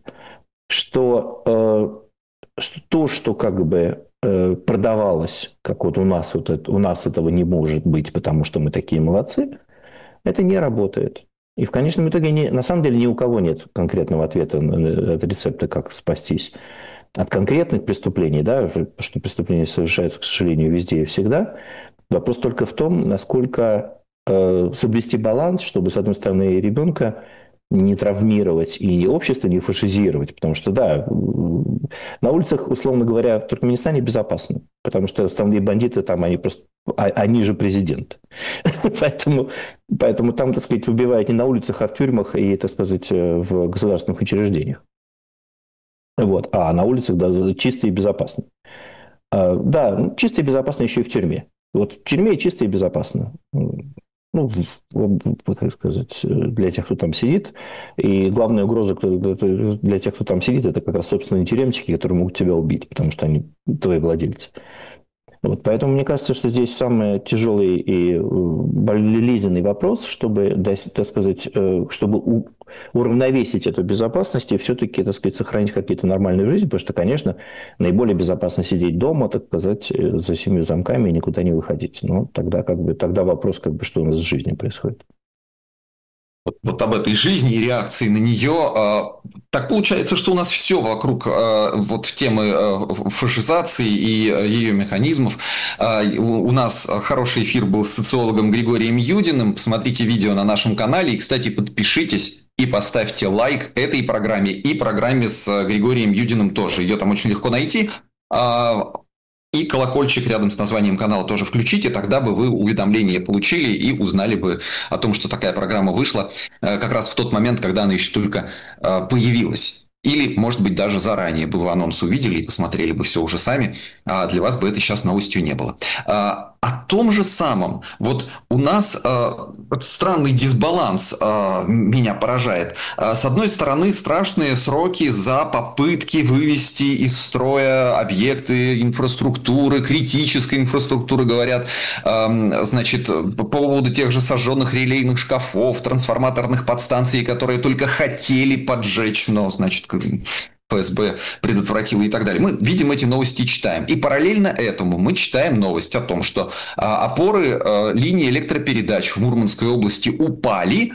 что то, что как бы продавалось, как вот у нас этого не может быть, потому что мы такие молодцы, это не работает. И в конечном итоге, на самом деле, ни у кого нет конкретного ответа, рецепта, как спастись от конкретных преступлений, да, потому что преступления совершаются, к сожалению, везде и всегда. Вопрос только в том, насколько соблюсти баланс, чтобы, с одной стороны, ребенка не травмировать и общество не фашизировать, потому что, да, на улицах, условно говоря, в Туркменистане безопасно, потому что основные бандиты там, они же президент. Поэтому там, так сказать, убивают не на улицах, а в тюрьмах и, так сказать, в государственных учреждениях. Вот. А на улицах, да, чисто и безопасно. Да, чисто и безопасно еще и в тюрьме. Вот в тюрьме чисто и безопасно. Ну, как сказать, для тех, кто там сидит. И главная угроза для тех, кто там сидит, это как раз собственные тюремщики, которые могут тебя убить, потому что они твои владельцы. Вот, поэтому мне кажется, что здесь самый тяжелый и болезненный вопрос, чтобы, так сказать, чтобы уравновесить эту безопасность и все-таки, так сказать, сохранить какие-то нормальные жизни, потому что, конечно, наиболее безопасно сидеть дома, так сказать, за 7 замками и никуда не выходить. Но тогда вопрос, что у нас с жизнью происходит. Вот об этой жизни и реакции на нее. Так получается, что у нас все вокруг вот темы фашизации и ее механизмов. У нас хороший эфир был с социологом Григорием Юдиным. Посмотрите видео на нашем канале. И, кстати, подпишитесь и поставьте лайк этой программе и программе с Григорием Юдиным тоже. Ее там очень легко найти. И колокольчик рядом с названием канала тоже включите, тогда бы вы уведомления получили и узнали бы о том, что такая программа вышла как раз в тот момент, когда она еще только появилась. Или, может быть, даже заранее бы вы анонс увидели и посмотрели бы все уже сами, а для вас бы это сейчас новостью не было. О том же самом. Вот у нас странный дисбаланс меня поражает. С одной стороны, страшные сроки за попытки вывести из строя объекты инфраструктуры, критической инфраструктуры, говорят, значит, по поводу тех же сожженных релейных шкафов, трансформаторных подстанций, которые только хотели поджечь, но, значит, ФСБ предотвратила и так далее. Мы видим эти новости и читаем. И параллельно этому мы читаем новость о том, что опоры линии электропередач в Мурманской области упали.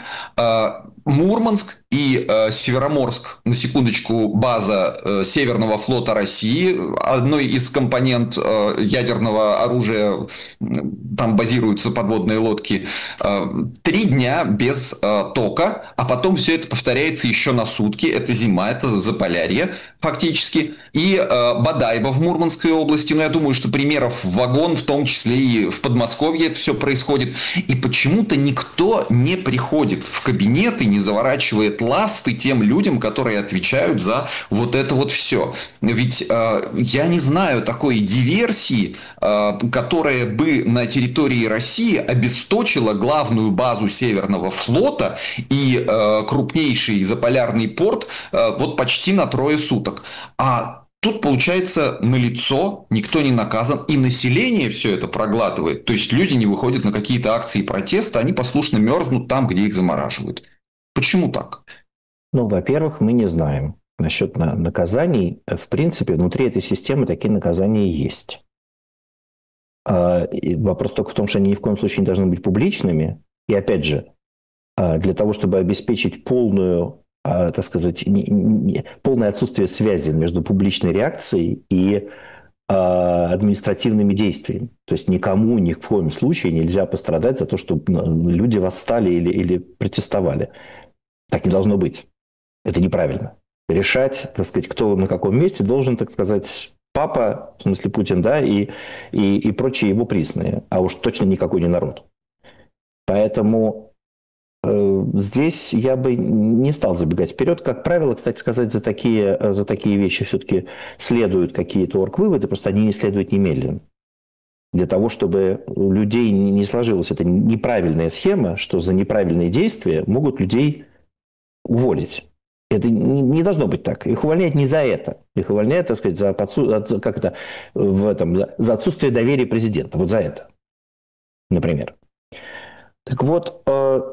Мурманск и Североморск, на секундочку, база Северного флота России, одной из компонент ядерного оружия, там базируются подводные лодки, 3 дня без тока, а потом все это повторяется еще на сутки. Это зима, это Заполярье фактически. И Бодайбо в Мурманской области, но я думаю, что примеров вагон, в том числе и в Подмосковье это все происходит. И почему-то никто не приходит в кабинет и не заворачивает ласты тем людям, которые отвечают за вот это вот все. Ведь я не знаю такой диверсии, которая бы на территории России обесточила главную базу Северного флота и крупнейший заполярный порт вот почти на 3 суток. А тут, получается, налицо, никто не наказан, и население все это проглатывает. То есть люди не выходят на какие-то акции протеста, они послушно мерзнут там, где их замораживают. Почему так? Ну, во-первых, мы не знаем. Насчет наказаний, в принципе, внутри этой системы такие наказания есть. Вопрос только в том, что они ни в коем случае не должны быть публичными. И опять же, для того, чтобы обеспечить полную, так сказать, полное отсутствие связи между публичной реакцией и административными действиями. То есть никому ни в коем случае нельзя пострадать за то, что люди восстали или протестовали. Так не должно быть. Это неправильно. Решать, так сказать, кто на каком месте должен, так сказать, папа, в смысле Путин, да, и прочие его присные, а уж точно никакой не народ. Поэтому здесь я бы не стал забегать вперед. Как правило, кстати сказать, за такие вещи все-таки следуют какие-то оргвыводы, просто они не следуют немедленно. Для того, чтобы у людей не сложилась эта неправильная схема, что за неправильные действия могут людей уволить. Это не должно быть так. Их увольняют не за это. Их увольняют, так сказать, за отсутствие доверия президента. Вот за это, например. Так вот,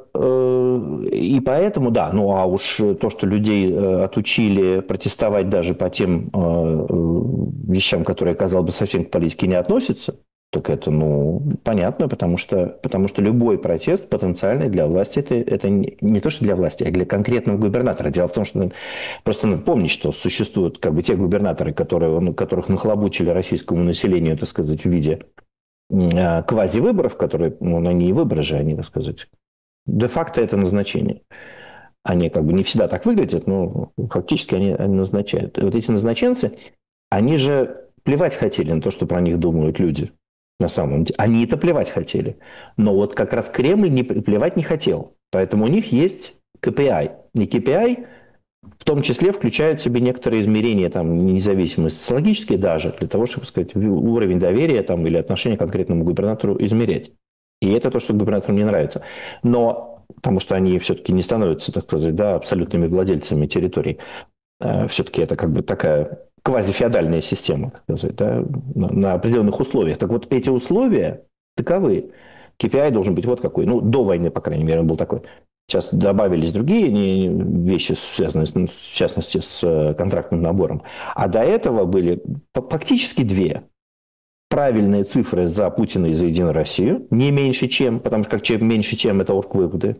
и поэтому, да, ну а уж то, что людей отучили протестовать даже по тем вещам, которые, казалось бы, совсем к политике не относятся, так это, ну, понятно, потому что любой протест потенциальный для власти, это не то, что для власти, а для конкретного губернатора. Дело в том, что просто надо помнить, что существуют как бы те губернаторы, которых нахлобучили российскому населению, так сказать, в виде квази-выборов, которые, ну, они и выборы же, они, так сказать, де-факто это назначение. Они как бы не всегда так выглядят, но фактически они назначают. И вот эти назначенцы, они же плевать хотели на то, что про них думают люди. На самом деле. Они это плевать хотели. Но вот как раз Кремль плевать не хотел. Поэтому у них есть KPI. И KPI в том числе включают в себе некоторые измерения там, независимости, социологические даже, для того, чтобы сказать, уровень доверия там, или отношения к конкретному губернатору измерять. И это то, что губернаторам не нравится. Но потому что они все-таки не становятся, так сказать, да, абсолютными владельцами территорий. Все-таки это как бы такая квазифеодальная система, так сказать, да, на определенных условиях. Так вот, эти условия таковы. KPI должен быть вот какой. Ну, до войны, по крайней мере, он был такой. Сейчас добавились другие вещи, связанные, в частности, с контрактным набором. А до этого были фактически две. Правильные цифры за Путина и за Единую Россию, не меньше чем, потому что чем меньше чем это оргвыводы,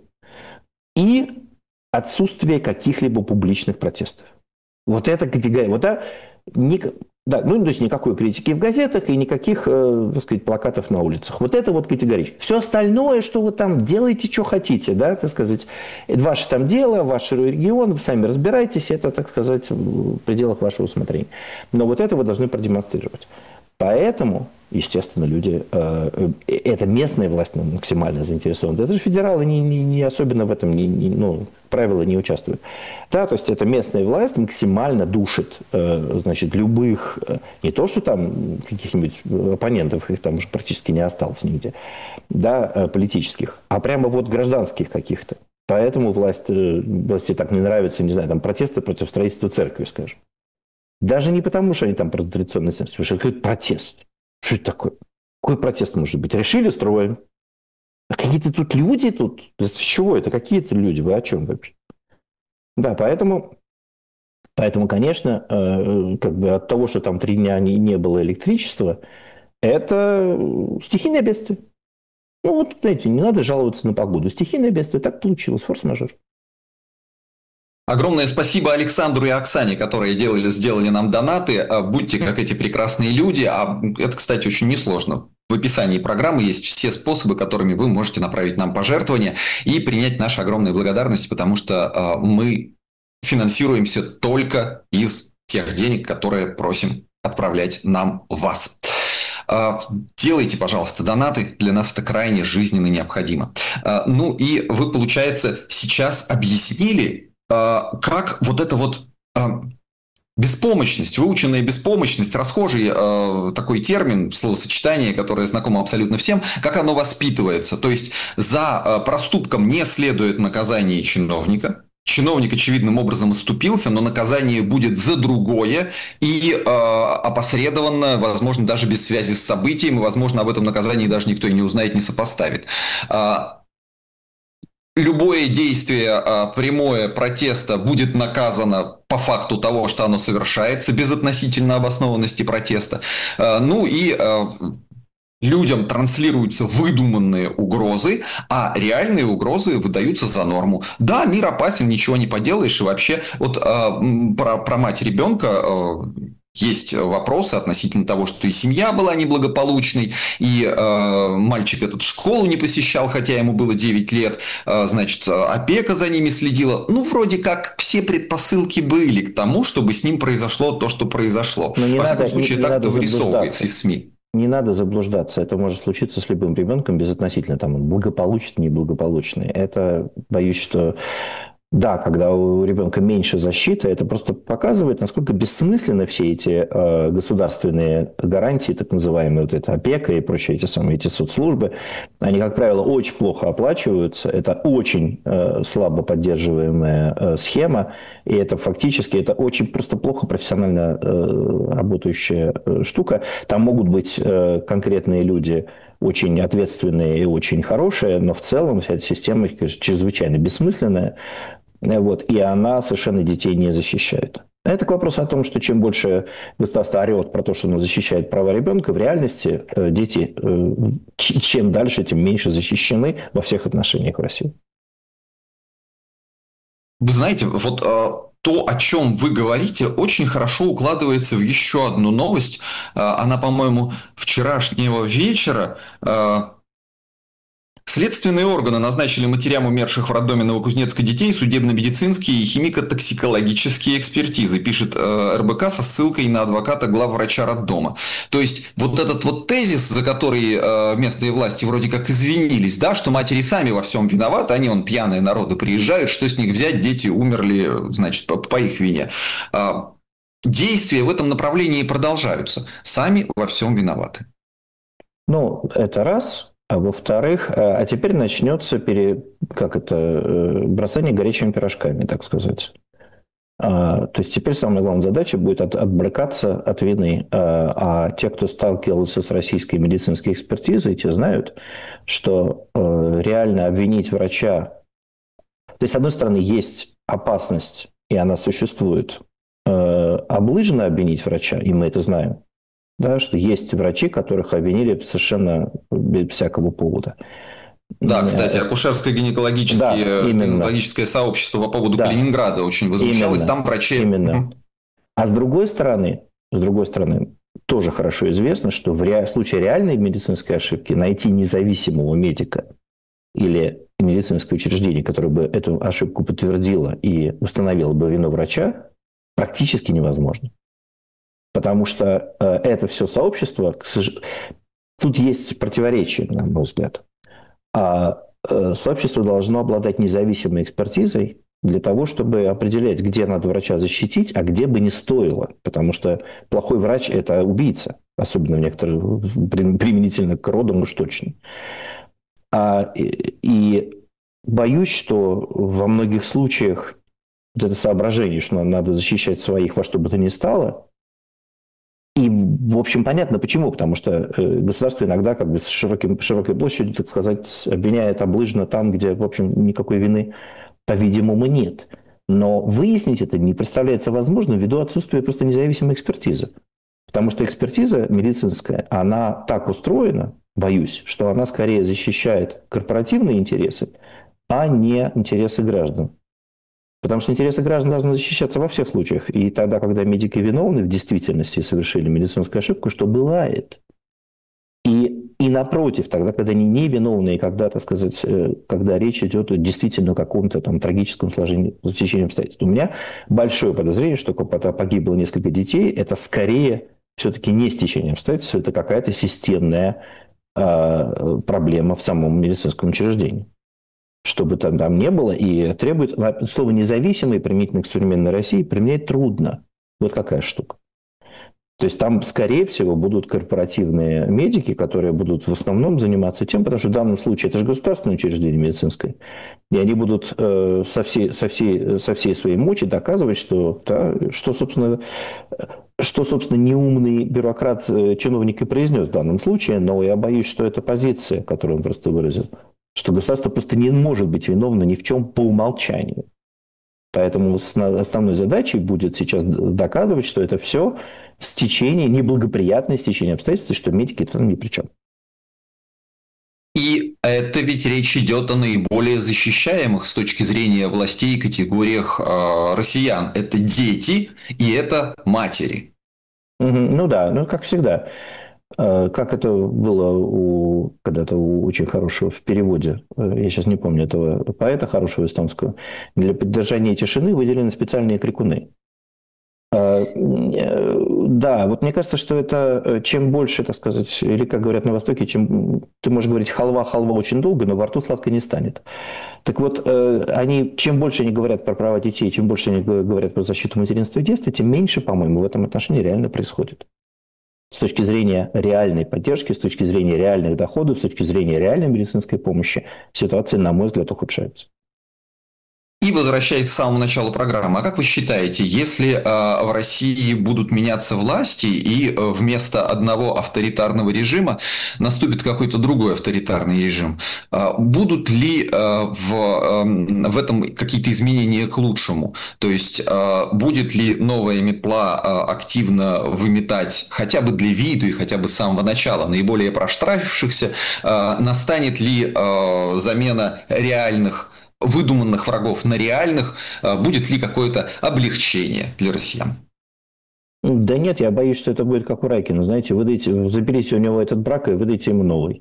и отсутствие каких-либо публичных протестов. Вот это категория. Вот, да, ну, то есть никакой критики в газетах и никаких, так сказать, плакатов на улицах. Вот это вот категорично. Все остальное, что вы там делаете, что хотите, да, так сказать, это ваше там дело, ваш регион, вы сами разбирайтесь, это, так сказать, в пределах вашего усмотрения. Но вот это вы должны продемонстрировать. Поэтому, естественно, люди, это местная власть максимально заинтересована. Это же федералы не особенно в этом, правила не участвуют. Да, то есть это местная власть максимально душит, значит, любых, не то, что там каких-нибудь оппонентов, их там уже практически не осталось нигде, да, политических, а прямо вот гражданских каких-то. Поэтому власти так не нравятся, не знаю, там протесты против строительства церкви, скажем. Даже не потому, что они там про традиционные ценности, потому что это какой-то протест. Что это такое? Какой протест может быть? Решили, строим. А какие-то тут люди тут? С чего это? Какие-то люди? Вы о чем вообще? Да, поэтому, конечно, как бы от того, что там 3 дня не было электричества, это стихийное бедствие. Ну вот, знаете, не надо жаловаться на погоду. Стихийное бедствие, так получилось, форс-мажор. Огромное спасибо Александру и Оксане, которые сделали нам донаты. Будьте как эти прекрасные люди. А это, кстати, очень несложно. В описании программы есть все способы, которыми вы можете направить нам пожертвования и принять нашу огромную благодарность, потому что мы финансируемся только из тех денег, которые просим отправлять нам вас. Делайте, пожалуйста, донаты. Для нас это крайне жизненно необходимо. Ну и вы, получается, сейчас объяснили, как вот эта вот беспомощность, выученная беспомощность, расхожий такой термин, словосочетание, которое знакомо абсолютно всем, как оно воспитывается. То есть за проступком не следует наказание чиновника. Чиновник очевидным образом оступился, но наказание будет за другое и опосредованно, возможно, даже без связи с событием, и, возможно, об этом наказании даже никто и не узнает, не сопоставит. Любое действие прямое протеста будет наказано по факту того, что оно совершается, безотносительно обоснованности протеста. Ну и людям транслируются выдуманные угрозы, а реальные угрозы выдаются за норму. Да, мир опасен, ничего не поделаешь. И вообще вот про мать ребенка... Есть вопросы относительно того, что и семья была неблагополучной, и мальчик этот школу не посещал, хотя ему было 9 лет, значит, опека за ними следила. Ну, вроде как все предпосылки были к тому, чтобы с ним произошло то, что произошло. Во всяком случае, так это вырисовывается из СМИ. Не надо заблуждаться. Это может случиться с любым ребенком безотносительно, там, благополучный, неблагополучный. Это, боюсь, что Да, когда у ребенка меньше защиты, это просто показывает, насколько бессмысленны все эти государственные гарантии, так называемые, вот эта опека и прочие эти соцслужбы. Они, как правило, очень плохо оплачиваются. Это очень слабо поддерживаемая схема. И это фактически это очень просто плохо профессионально работающая штука. Там могут быть конкретные люди, очень ответственные и очень хорошие, но в целом вся эта система, конечно, чрезвычайно бессмысленная. Вот, и она совершенно детей не защищает. Это к вопросу о том, что чем больше государство орет про то, что оно защищает права ребенка, в реальности дети чем дальше, тем меньше защищены во всех отношениях в России. Вы знаете, вот то, о чем вы говорите, очень хорошо укладывается в еще одну новость. Она, по-моему, вчерашнего вечера. Следственные органы назначили матерям умерших в роддоме Новокузнецка детей судебно-медицинские и химико-токсикологические экспертизы, пишет РБК со ссылкой на адвоката главврача роддома. То есть, вот этот вот тезис, за который местные власти вроде как извинились, да, что матери сами во всем виноваты, они, пьяные народы приезжают, что с них взять, дети умерли, значит, по их вине. Действия в этом направлении продолжаются. Сами во всем виноваты. Ну, это раз. А во-вторых, а теперь начнется бросание горячими пирожками, так сказать. То есть теперь самая главная задача будет отбрыкаться от вины. А те, кто сталкивался с российской медицинской экспертизой, те знают, что реально обвинить врача... То есть, с одной стороны, есть опасность, и она существует, облыжно обвинить врача, и мы это знаем. Да, что есть врачи, которых обвинили совершенно без всякого повода. Да, кстати, акушерско-гинекологическое сообщество по поводу Калининграда очень возмущалось. Там врачи... Именно. А с другой стороны, тоже хорошо известно, что в случае реальной медицинской ошибки найти независимого медика или медицинское учреждение, которое бы эту ошибку подтвердило и установило бы вину врача, практически невозможно. Потому что это все сообщество, тут есть противоречие, на мой взгляд. Сообщество должно обладать независимой экспертизой для того, чтобы определять, где надо врача защитить, а где бы не стоило. Потому что плохой врач – это убийца, особенно в некоторых, применительно к родам уж точно. И боюсь, что во многих случаях вот это соображение, что надо защищать своих во что бы то ни стало. И, в общем, понятно почему. Потому что государство иногда с широкой площадью, так сказать, обвиняет облыжно там, где, в общем, никакой вины, по-видимому, нет. Но выяснить это не представляется возможным ввиду отсутствия просто независимой экспертизы. Потому что экспертиза медицинская, она так устроена, боюсь, что она скорее защищает корпоративные интересы, а не интересы граждан. Потому что интересы граждан должны защищаться во всех случаях. И тогда, когда медики виновны в действительности совершили медицинскую ошибку, что бывает. И напротив, тогда, когда они невиновны, и когда, так сказать, когда речь идет о действительно каком-то там трагическом стечении обстоятельств. У меня большое подозрение, что когда погибло несколько детей, это скорее все-таки не стечение обстоятельств, это какая-то системная проблема в самом медицинском учреждении. Что бы там не было, и требует... Слово «независимый» применительно к современной России применять трудно. Вот какая штука. То есть там, скорее всего, будут корпоративные медики, которые будут в основном заниматься тем, потому что в данном случае это же государственное учреждение медицинское, и они будут со всей своей мочи доказывать, что собственно, неумный бюрократ, чиновник и произнес в данном случае, но я боюсь, что это позиция, которую он просто выразил, что государство просто не может быть виновно ни в чем по умолчанию. Поэтому основной задачей будет сейчас доказывать, что это все неблагоприятное стечение обстоятельств, и что медики там ни при чем. И это ведь речь идет о наиболее защищаемых с точки зрения властей категориях россиян. Это дети и это матери. Ну да, как всегда. Как это было когда-то у очень хорошего в переводе, я сейчас не помню этого поэта хорошего эстонского, для поддержания тишины выделены специальные крикуны. Да, вот мне кажется, что это чем больше, так сказать, или, как говорят на Востоке, чем ты можешь говорить халва очень долго, но во рту сладко не станет. Так вот, чем больше они говорят про права детей, чем больше они говорят про защиту материнства и детства, тем меньше, по-моему, в этом отношении реально происходит. С точки зрения реальной поддержки, с точки зрения реальных доходов, с точки зрения реальной медицинской помощи, ситуация, на мой взгляд, ухудшается. И возвращаясь к самому началу программы, а как вы считаете, если в России будут меняться власти и вместо одного авторитарного режима наступит какой-то другой авторитарный режим, будут ли в этом какие-то изменения к лучшему? То есть будет ли новая метла активно выметать хотя бы для виду и хотя бы с самого начала наиболее проштрафившихся? Настанет ли замена реальных выдуманных врагов на реальных, будет ли какое-то облегчение для россиян? Да нет, я боюсь, что это будет как у Райкина. Знаете, заберите у него этот брак и выдайте ему новый.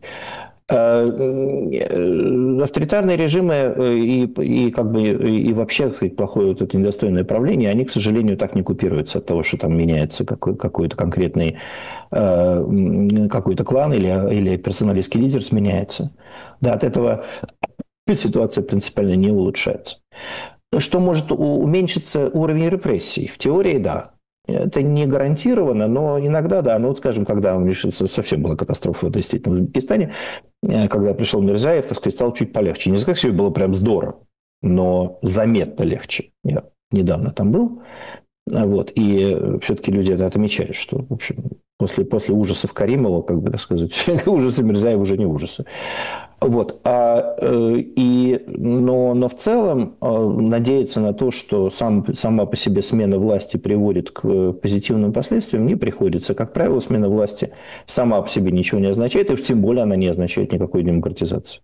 Авторитарные режимы и как бы и вообще, так сказать, плохое вот это недостойное правление, они, к сожалению, так не купируются от того, что там меняется какой-то конкретный какой-то клан или персоналистский лидер сменяется. Да, от этого ситуация принципиально не улучшается. Что может уменьшиться уровень репрессий? В теории, да. Это не гарантированно, но иногда, да. Ну, вот, скажем, когда совсем была катастрофа действительно в Узбекистане, когда пришел Мирзаев, так сказать, стало чуть полегче. Не сказать, что было прям здорово, но заметно легче. Я недавно там был. Вот, и все-таки люди это отмечают, что, в общем, после ужасов Каримова, как бы, так сказать, ужасы Мирзаева уже не ужасы. Вот, но в целом надеяться на то, что сама по себе смена власти приводит к позитивным последствиям, не приходится. Как правило, смена власти сама по себе ничего не означает, и уж тем более она не означает никакой демократизации.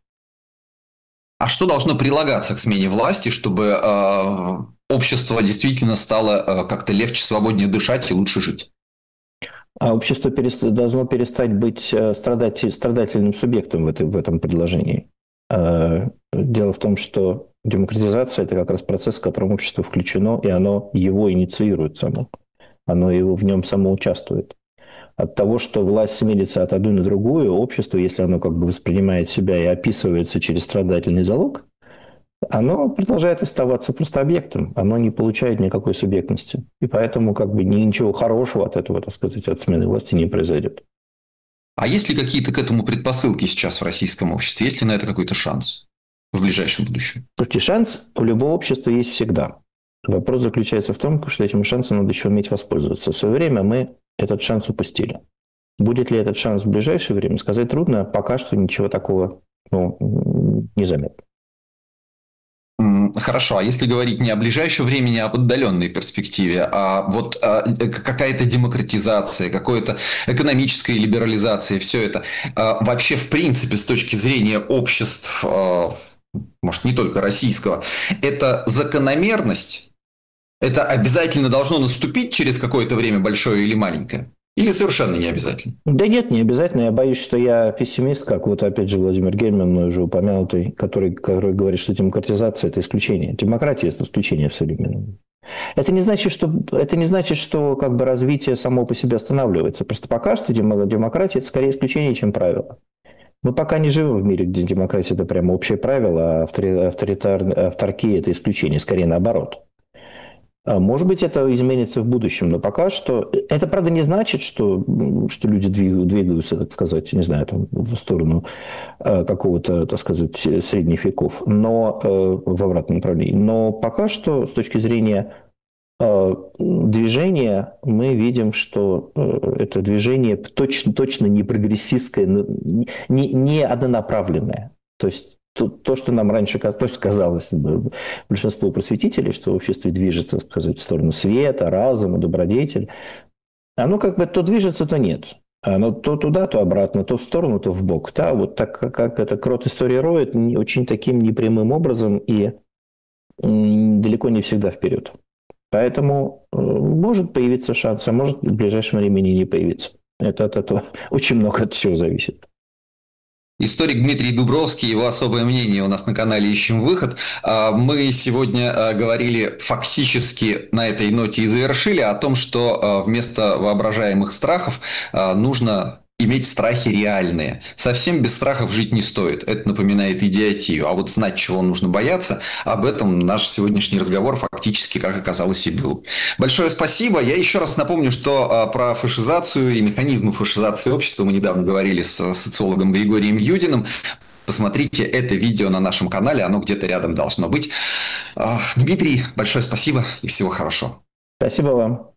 А что должно прилагаться к смене власти, чтобы общество действительно стало как-то легче, свободнее дышать и лучше жить? А общество должно перестать быть страдательным субъектом в этом предложении. Дело в том, что демократизация – это как раз процесс, в котором общество включено, и оно его инициирует само. Оно в нем само участвует. От того, что власть сменится от одной на другую, общество, если оно как бы воспринимает себя и описывается через страдательный залог, оно продолжает оставаться просто объектом, оно не получает никакой субъектности. И поэтому как бы ничего хорошего от этого, так сказать, от смены власти не произойдет. А есть ли какие-то к этому предпосылки сейчас в российском обществе? Есть ли на это какой-то шанс в ближайшем будущем? Слушайте, шанс у любого общества есть всегда. Вопрос заключается в том, что этим шансом надо еще уметь воспользоваться. В свое время мы этот шанс упустили. Будет ли этот шанс в ближайшее время, сказать трудно. Пока что ничего такого не заметно. Хорошо, а если говорить не о ближайшем времени, а об отдаленной перспективе, а вот какая-то демократизация, какая-то экономическая либерализация, все это вообще в принципе с точки зрения обществ, может не только российского, это закономерность? Это обязательно должно наступить через какое-то время, большое или маленькое? Или совершенно не обязательно? Да нет, не обязательно. Я боюсь, что я пессимист, как вот опять же Владимир Гельман, мной уже упомянутый, который говорит, что демократизация – это исключение. Демократия – это исключение в современном. Это не значит, что как бы развитие само по себе останавливается. Просто пока что демократия – это скорее исключение, чем правило. Мы пока не живем в мире, где демократия – это прямо общее правило, а авторкия – это исключение, скорее наоборот. Может быть, это изменится в будущем, но пока что... Это, правда, не значит, что люди двигаются, так сказать, не знаю, там, в сторону какого-то, так сказать, средних веков, но в обратном направлении. Но пока что, с точки зрения движения, мы видим, что это движение точно не прогрессистское, не однонаправленное. То есть то, что нам раньше казалось большинству просветителей, что общество движется, так сказать, в сторону света, разума, добродетель, оно как бы то движется, то нет. Оно то туда, то обратно, то в сторону, то в бок. Да, вот так как это крот истории роет, очень таким непрямым образом и далеко не всегда вперед. Поэтому может появиться шанс, а может в ближайшем времени не появиться. Это от этого очень много от всего зависит. Историк Дмитрий Дубровский, его особое мнение у нас на канале «Ищем выход». Мы сегодня говорили фактически на этой ноте и завершили о том, что вместо воображаемых страхов нужно иметь страхи реальные. Совсем без страхов жить не стоит. Это напоминает идиотию. А вот знать, чего нужно бояться, об этом наш сегодняшний разговор фактически, как оказалось, и был. Большое спасибо. Я еще раз напомню, что про фашизацию и механизмы фашизации общества мы недавно говорили с социологом Григорием Юдиным. Посмотрите это видео на нашем канале. Оно где-то рядом должно быть. Дмитрий, большое спасибо и всего хорошего. Спасибо вам.